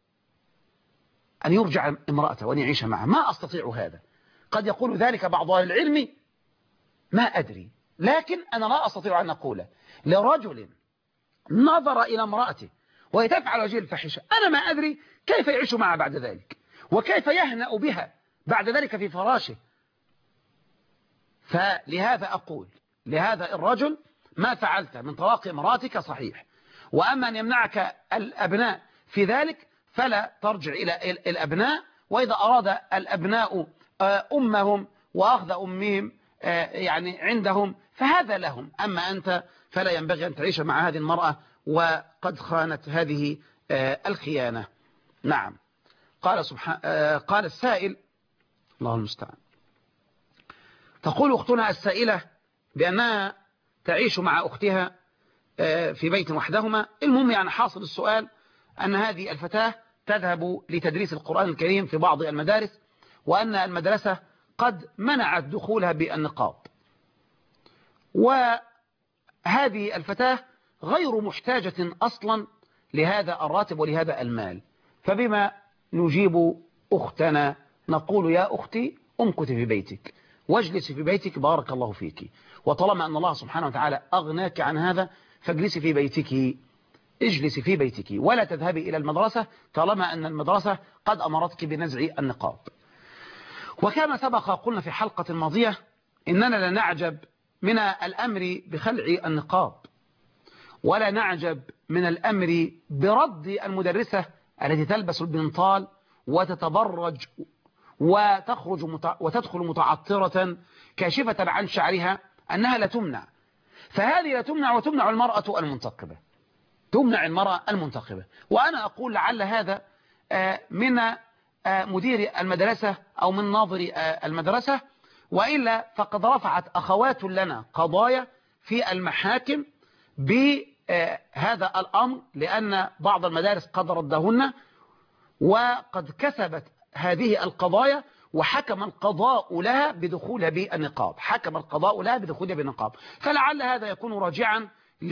أن يرجع امرأته وأن يعيش معها، ما أستطيع هذا. قد يقول ذلك بعض أهل العلم، ما أدري، لكن أنا لا أستطيع أن أقوله. لرجل نظر إلى امرأته وهي تفعل وجه الفحشة، أنا ما أدري كيف يعيش معها بعد ذلك، وكيف يهنأ بها بعد ذلك في فراشه. فلهذا أقول لهذا الرجل: ما فعلت من طلاق امرأتك صحيح، وأما أن يمنعك الأبناء في ذلك فلا ترجع إلى الأبناء، وإذا أراد الأبناء أمهم وأخذ أمهم يعني عندهم فهذا لهم، أما أنت فلا ينبغي أن تعيش مع هذه المرأة وقد خانت هذه الخيانة. نعم. قال سبحانه قال السائل، الله المستعان، تقول أختنا السائلة بأنها تعيش مع أختها في بيت وحدهما. المهم يعني حاصل السؤال أن هذه الفتاة تذهب لتدريس القرآن الكريم في بعض المدارس، وأن المدرسة قد منعت دخولها بالنقاب، وهذه الفتاة غير محتاجة أصلا لهذا الراتب ولهذا المال. فبما نجيب أختنا؟ نقول: يا أختي امكثي في بيتك، واجلسي في بيتك بارك الله فيك. وطالما أن الله سبحانه وتعالى أغناك عن هذا فاجلسي في بيتك، اجلسي في بيتك ولا تذهبي إلى المدرسة طالما أن المدرسة قد أمرتك بنزع النقاب. وكما سبق قلنا في حلقة ماضية إننا لا نعجب من الأمر بخلع النقاب، ولا نعجب من الأمر برد المدرسة التي تلبس البنطال وتتبرج وتخرج متع... وتدخل متعطرة كاشفة عن شعرها أنها لا تمنع. فهذه لا تمنع، وتمنع المرأة المنتقبة، تمنع المرأة المنتقبة. وأنا أقول لعل هذا من مدير المدرسة أو من ناظر المدرسة، وإلا فقد رفعت أخوات لنا قضايا في المحاكم بهذا الأمر، لأن بعض المدارس قد ردهن وقد كسبت هذه القضايا، وحكم القضاء لها بدخولها بالنقاب، حكم القضاء لها بدخولها بالنقاب. فلعل هذا يكون راجعا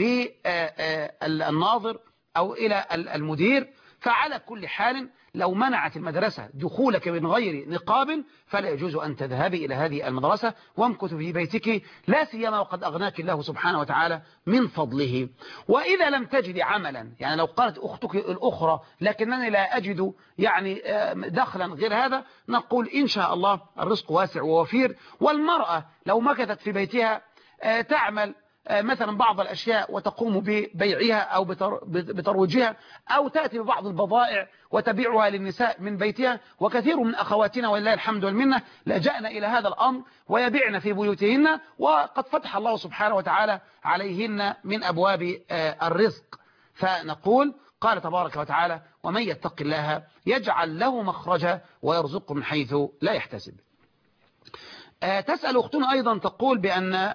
للناظر أو إلى المدير. فعلى كل حال لو منعت المدرسة دخولك من غير نقاب فلا يجوز أن تذهبي إلى هذه المدرسة، وامكثي في بيتك، لا سيما وقد أغناك الله سبحانه وتعالى من فضله. وإذا لم تجد عملا، يعني لو قالت أختك الأخرى لكنني لا أجد يعني دخلا غير هذا، نقول إن شاء الله الرزق واسع ووفير. والمرأة لو مكثت في بيتها تعمل مثلا بعض الأشياء وتقوم ببيعها أو بترويجها، أو تأتي ببعض البضائع وتبيعها للنساء من بيتها، وكثير من أخواتنا ولله الحمد والمنة لجأنا إلى هذا الأمر ويبيعن في بيوتهن، وقد فتح الله سبحانه وتعالى عليهن من أبواب الرزق. فنقول قال تبارك وتعالى ومن يتق الله يجعل له مخرجا ويرزقه من حيث لا يحتسب. تسأل أختنا أيضا تقول بأن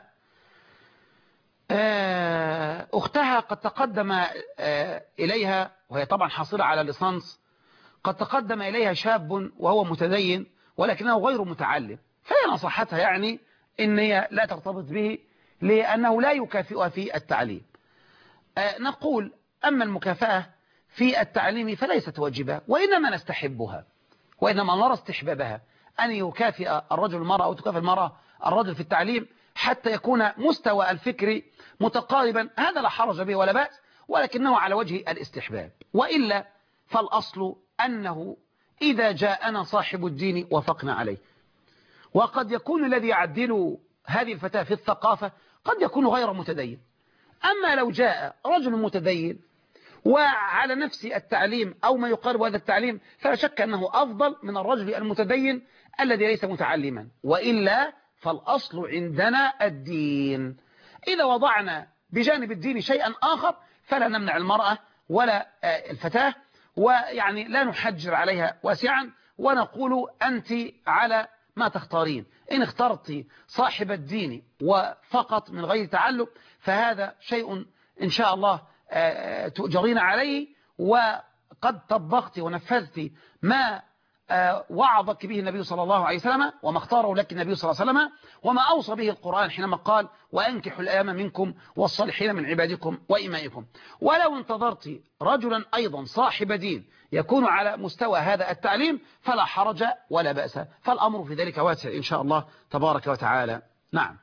أختها قد تقدم إليها، وهي طبعا حاصلة على الليسانس، قد تقدم إليها شاب وهو متدين ولكنه غير متعلم، فهي نصحتها يعني إن هي لا ترتبط به لأنه لا يكافئها في التعليم. نقول أما المكافأة في التعليم فليست واجبة، وإنما نستحبها، وإنما نرى استحبابها أن يكافئ الرجل المرأة أو تكافئ المرأة الرجل في التعليم حتى يكون مستوى الفكر متقاربا. هذا لا حرج به ولا بأس، ولكنه على وجه الاستحباب. وإلا فالأصل أنه إذا جاءنا صاحب الدين وافقنا عليه. وقد يكون الذي يعدل هذه الفتاة في الثقافة قد يكون غير متدين. أما لو جاء رجل متدين وعلى نفس التعليم أو ما يقارب هذا التعليم فلا شك أنه أفضل من الرجل المتدين الذي ليس متعلما. وإلا فالأصل عندنا الدين. إذا وضعنا بجانب الدين شيئا آخر فلا نمنع المرأة ولا الفتاة، ويعني لا نحجر عليها واسعا، ونقول أنت على ما تختارين. إن اخترت صاحب الدين وفقط من غير تعلق فهذا شيء إن شاء الله تؤجرين عليه، وقد طبقت ونفذت ما وعظك به النبي صلى الله عليه وسلم وما اختاره لك النبي صلى الله عليه وسلم وما أوصى به القرآن حينما قال وأنكحوا الأيام منكم والصالحين من عبادكم وإمائكم. ولو انتظرت رجلا أيضا صاحب دين يكون على مستوى هذا التعليم فلا حرج ولا بأس، فالأمر في ذلك واسع إن شاء الله تبارك وتعالى. نعم.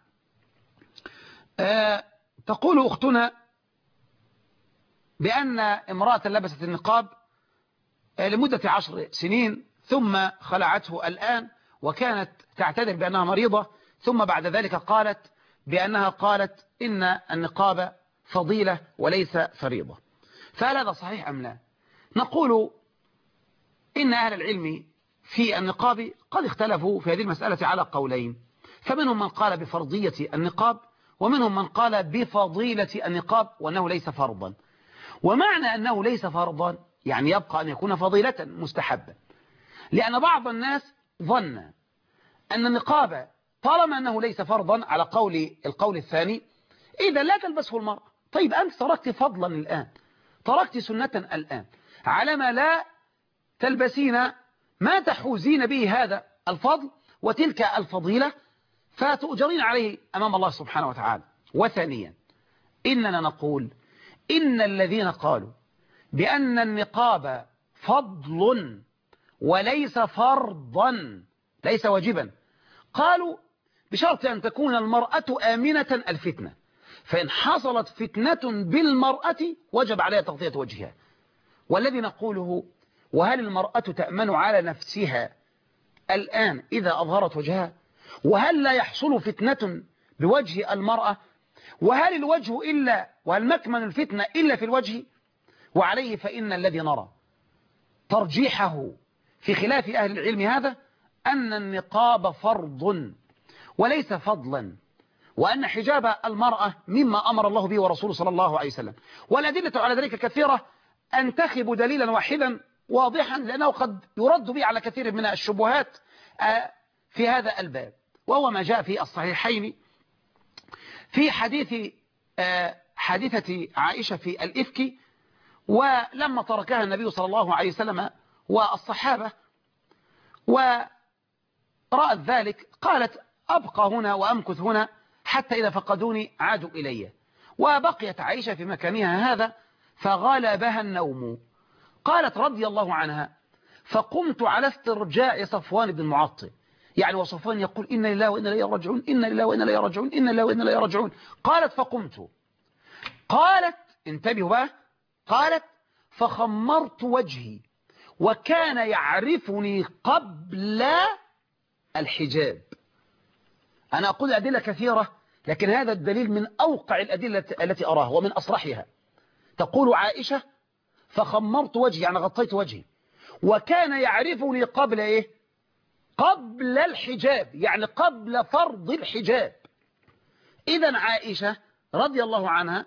أه تقول أختنا بأن امرأة لبست النقاب لمدة عشر سنين ثم خلعته الآن، وكانت تعتذر بأنها مريضة، ثم بعد ذلك قالت بأنها قالت إن النقاب فضيلة وليس فريضة. فهل هذا صحيح أم لا؟ نقول إن أهل العلم في النقاب قد اختلفوا في هذه المسألة على قولين، فمنهم من قال بفرضية النقاب ومنهم من قال بفضيلة النقاب وأنه ليس فرضا. ومعنى أنه ليس فرضا يعني يبقى أن يكون فضيلة مستحبة، لأن بعض الناس ظن أن النقاب طالما أنه ليس فرضا على قول القول الثاني إذا لا تلبسه المرأة. طيب أنت تركت فضلا الآن، تركت سنة الآن، على ما لا تلبسين ما تحوزين به هذا الفضل وتلك الفضيلة فتؤجرين عليه أمام الله سبحانه وتعالى. وثانيا إننا نقول إن الذين قالوا بأن النقاب فضل وليس فرضا ليس واجبا قالوا بشرط أن تكون المرأة آمنة الفتنة، فإن حصلت فتنة بالمرأة وجب عليها تغطية وجهها. والذي نقوله وهل المرأة تأمن على نفسها الآن إذا أظهرت وجهها؟ وهل لا يحصل فتنة بوجه المرأة؟ وهل الوجه إلا وهل مكمن الفتنة إلا في الوجه؟ وعليه فإن الذي نرى ترجيحه في خلاف أهل العلم هذا أن النقاب فرض وليس فضلا، وأن حجاب المرأة مما أمر الله به ورسوله صلى الله عليه وسلم. والأدلة على ذلك كثيرة، أنتخب دليلا واحدا واضحا لأنه قد يرد به على كثير من الشبهات في هذا الباب، وهو ما جاء في الصحيحين في حديث حادثة عائشة في الإفك، ولما تركها النبي صلى الله عليه وسلم والصحابة ورأت ذلك قالت أبقى هنا وأمكث هنا حتى إذا فقدوني عادوا إلي، وبقيت عائشة في مكانها هذا فغلبها النوم. قالت رضي الله عنها فقمت على استرجاع صفوان بن معطل، يعني وصفوان يقول إن لله وإن إليه راجعون إن لله وإن إليه راجعون إن لله وإن إليه راجعون. قالت فقمت، قالت انتبهوا بقى، قالت فخمرت وجهي وكان يعرفني قبل الحجاب. أنا أقول أدلة كثيرة، لكن هذا الدليل من أوقع الأدلة التي أراها ومن أصرحها. تقول عائشة فخمرت وجهي يعني غطيت وجهي وكان يعرفني قبل إيه؟ قبل الحجاب، يعني قبل فرض الحجاب. إذن عائشة رضي الله عنها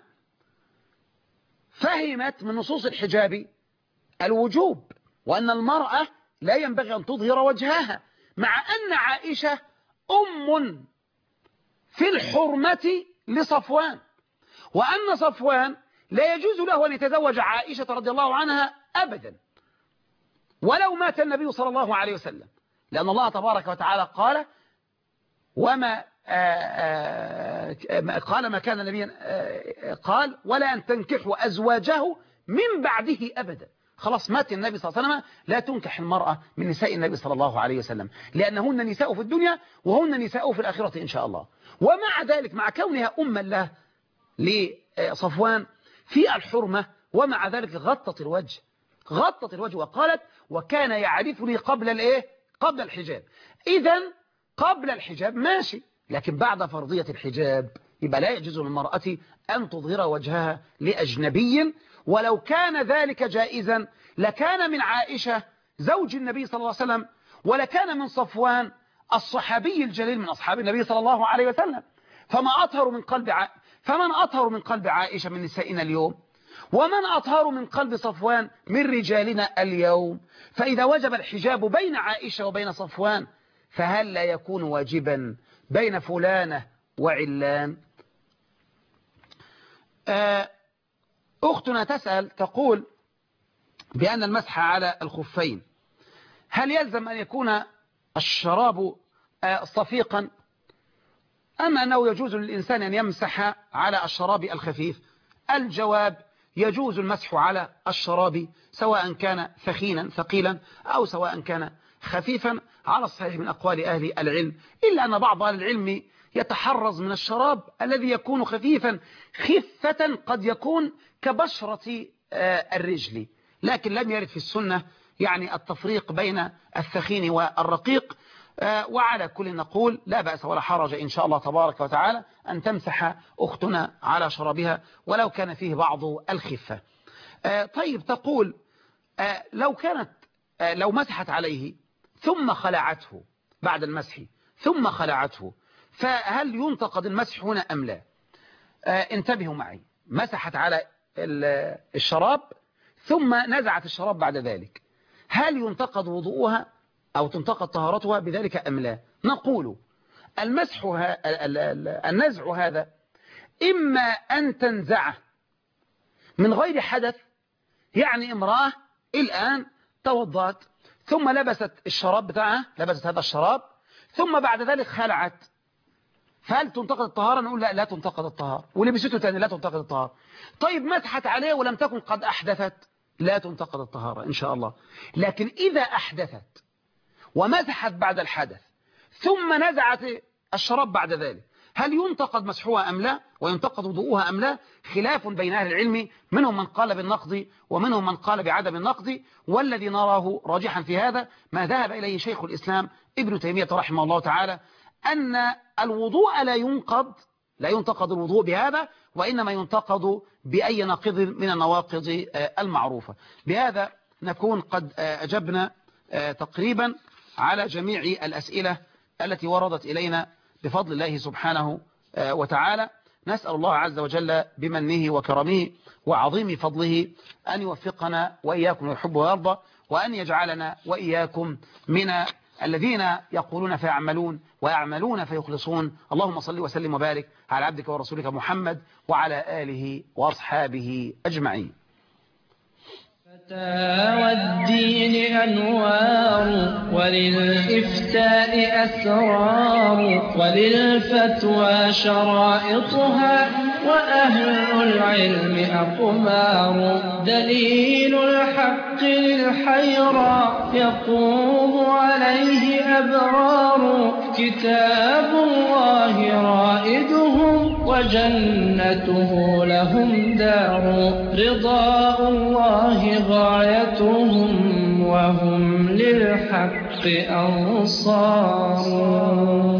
فهمت من نصوص الحجاب الوجوب، وأن المرأة لا ينبغي أن تظهر وجهها، مع أن عائشة أم في الحرمة لصفوان، وأن صفوان لا يجوز له أن يتزوج عائشة رضي الله عنها أبدا ولو مات النبي صلى الله عليه وسلم، لأن الله تبارك وتعالى قال وما آآ آآ قال ما كان النبي قال ولا أن تنكحوا أزواجه من بعده أبدا. خلاص مات النبي صلى الله عليه وسلم، لا تنكح المرأة من نساء النبي صلى الله عليه وسلم، لأنهن نساء في الدنيا وهن نساء في الآخرة إن شاء الله. ومع ذلك مع كونها أما له لصفوان في الحرمة، ومع ذلك غطت الوجه غطت الوجه وقالت وكان يعرفني قبل الايه قبل الحجاب. إذن قبل الحجاب ماشي، لكن بعد فرضية الحجاب يبقى لا يجوز للمرأة أن تظهر وجهها لأجنبي. ولو كان ذلك جائزا لكان من عائشة زوج النبي صلى الله عليه وسلم، ولكان من صفوان الصحابي الجليل من أصحاب النبي صلى الله عليه وسلم. فما أطهر من قلب ع... فمن أطهر من قلب عائشة من نسائنا اليوم، ومن أطهر من قلب صفوان من رجالنا اليوم. فإذا وجب الحجاب بين عائشة وبين صفوان فهل لا يكون واجبا بين فلانة وعلان؟ أختنا تسأل تقول بأن المسح على الخفين هل يلزم أن يكون الشراب صفيقا أم أنه يجوز للإنسان أن يمسح على الشراب الخفيف؟ الجواب يجوز المسح على الشراب سواء كان ثخينا ثقيلا أو سواء كان خفيفا على الصحيح من أقوال أهل العلم، إلا أن بعض أهل العلم يتحرز من الشراب الذي يكون خفيفا خفة قد يكون كبشرة الرجل، لكن لم يرد في السنة يعني التفريق بين الثخين والرقيق. وعلى كل نقول لا بأس ولا حرج إن شاء الله تبارك وتعالى أن تمسح أختنا على شرابها ولو كان فيه بعض الخفة. طيب تقول لو كانت لو مسحت عليه ثم خلعته بعد المسح ثم خلعته فهل ينتقد المسح هنا أم لا؟ انتبهوا معي، مسحت على الشراب ثم نزعت الشراب بعد ذلك، هل ينتقد وضوءها أو تنتقد طهارتها بذلك أم لا؟ نقول المسح النزع هذا إما أن تنزعه من غير حدث، يعني امرأة الآن توضأت ثم لبست الشراب بتاعها لبست هذا الشراب ثم بعد ذلك خلعت، فهل تنتقد الطهارة؟ نقول لا لا تنتقد الطهارة، ولبسته تاني لا تنتقد الطهارة. طيب مسحت عليه ولم تكن قد أحدثت لا تنتقد الطهارة إن شاء الله. لكن إذا أحدثت ومسحت بعد الحدث ثم نزعت الشراب بعد ذلك هل ينتقد مسحوها أم لا وينتقد وضوءها أم لا؟ خلاف بين أهل العلم، منهم من قال بالنقض ومنهم من قال بعدم النقض، والذي نراه راجحا في هذا ما ذهب إليه شيخ الإسلام ابن تيمية رحمه الله تعالى، أن الوضوء لا ينقض لا ينتقد الوضوء بهذا، وإنما ينتقد بأي ناقض من النواقض المعروفة. بهذا نكون قد أجبنا تقريبا على جميع الأسئلة التي وردت إلينا بفضل الله سبحانه وتعالى. نسأل الله عز وجل بمنه وكرمه وعظيم فضله أن يوفقنا وإياكم ويحب ويرضى، وأن يجعلنا وإياكم من الذين يقولون فيعملون ويعملون فيخلصون. اللهم صل وسلم وبارك على عبدك ورسولك محمد وعلى آله وأصحابه أجمعين. والدين أنوار وللإفتاء أسرار وللفتوى شرائطها وأهل العلم أقمار. دليل الحق للحيرى يقوم عليه أبرار. كتاب الله رائدهم وجنته لهم دار. رضاء الله غايتهم وهم للحق أنصار.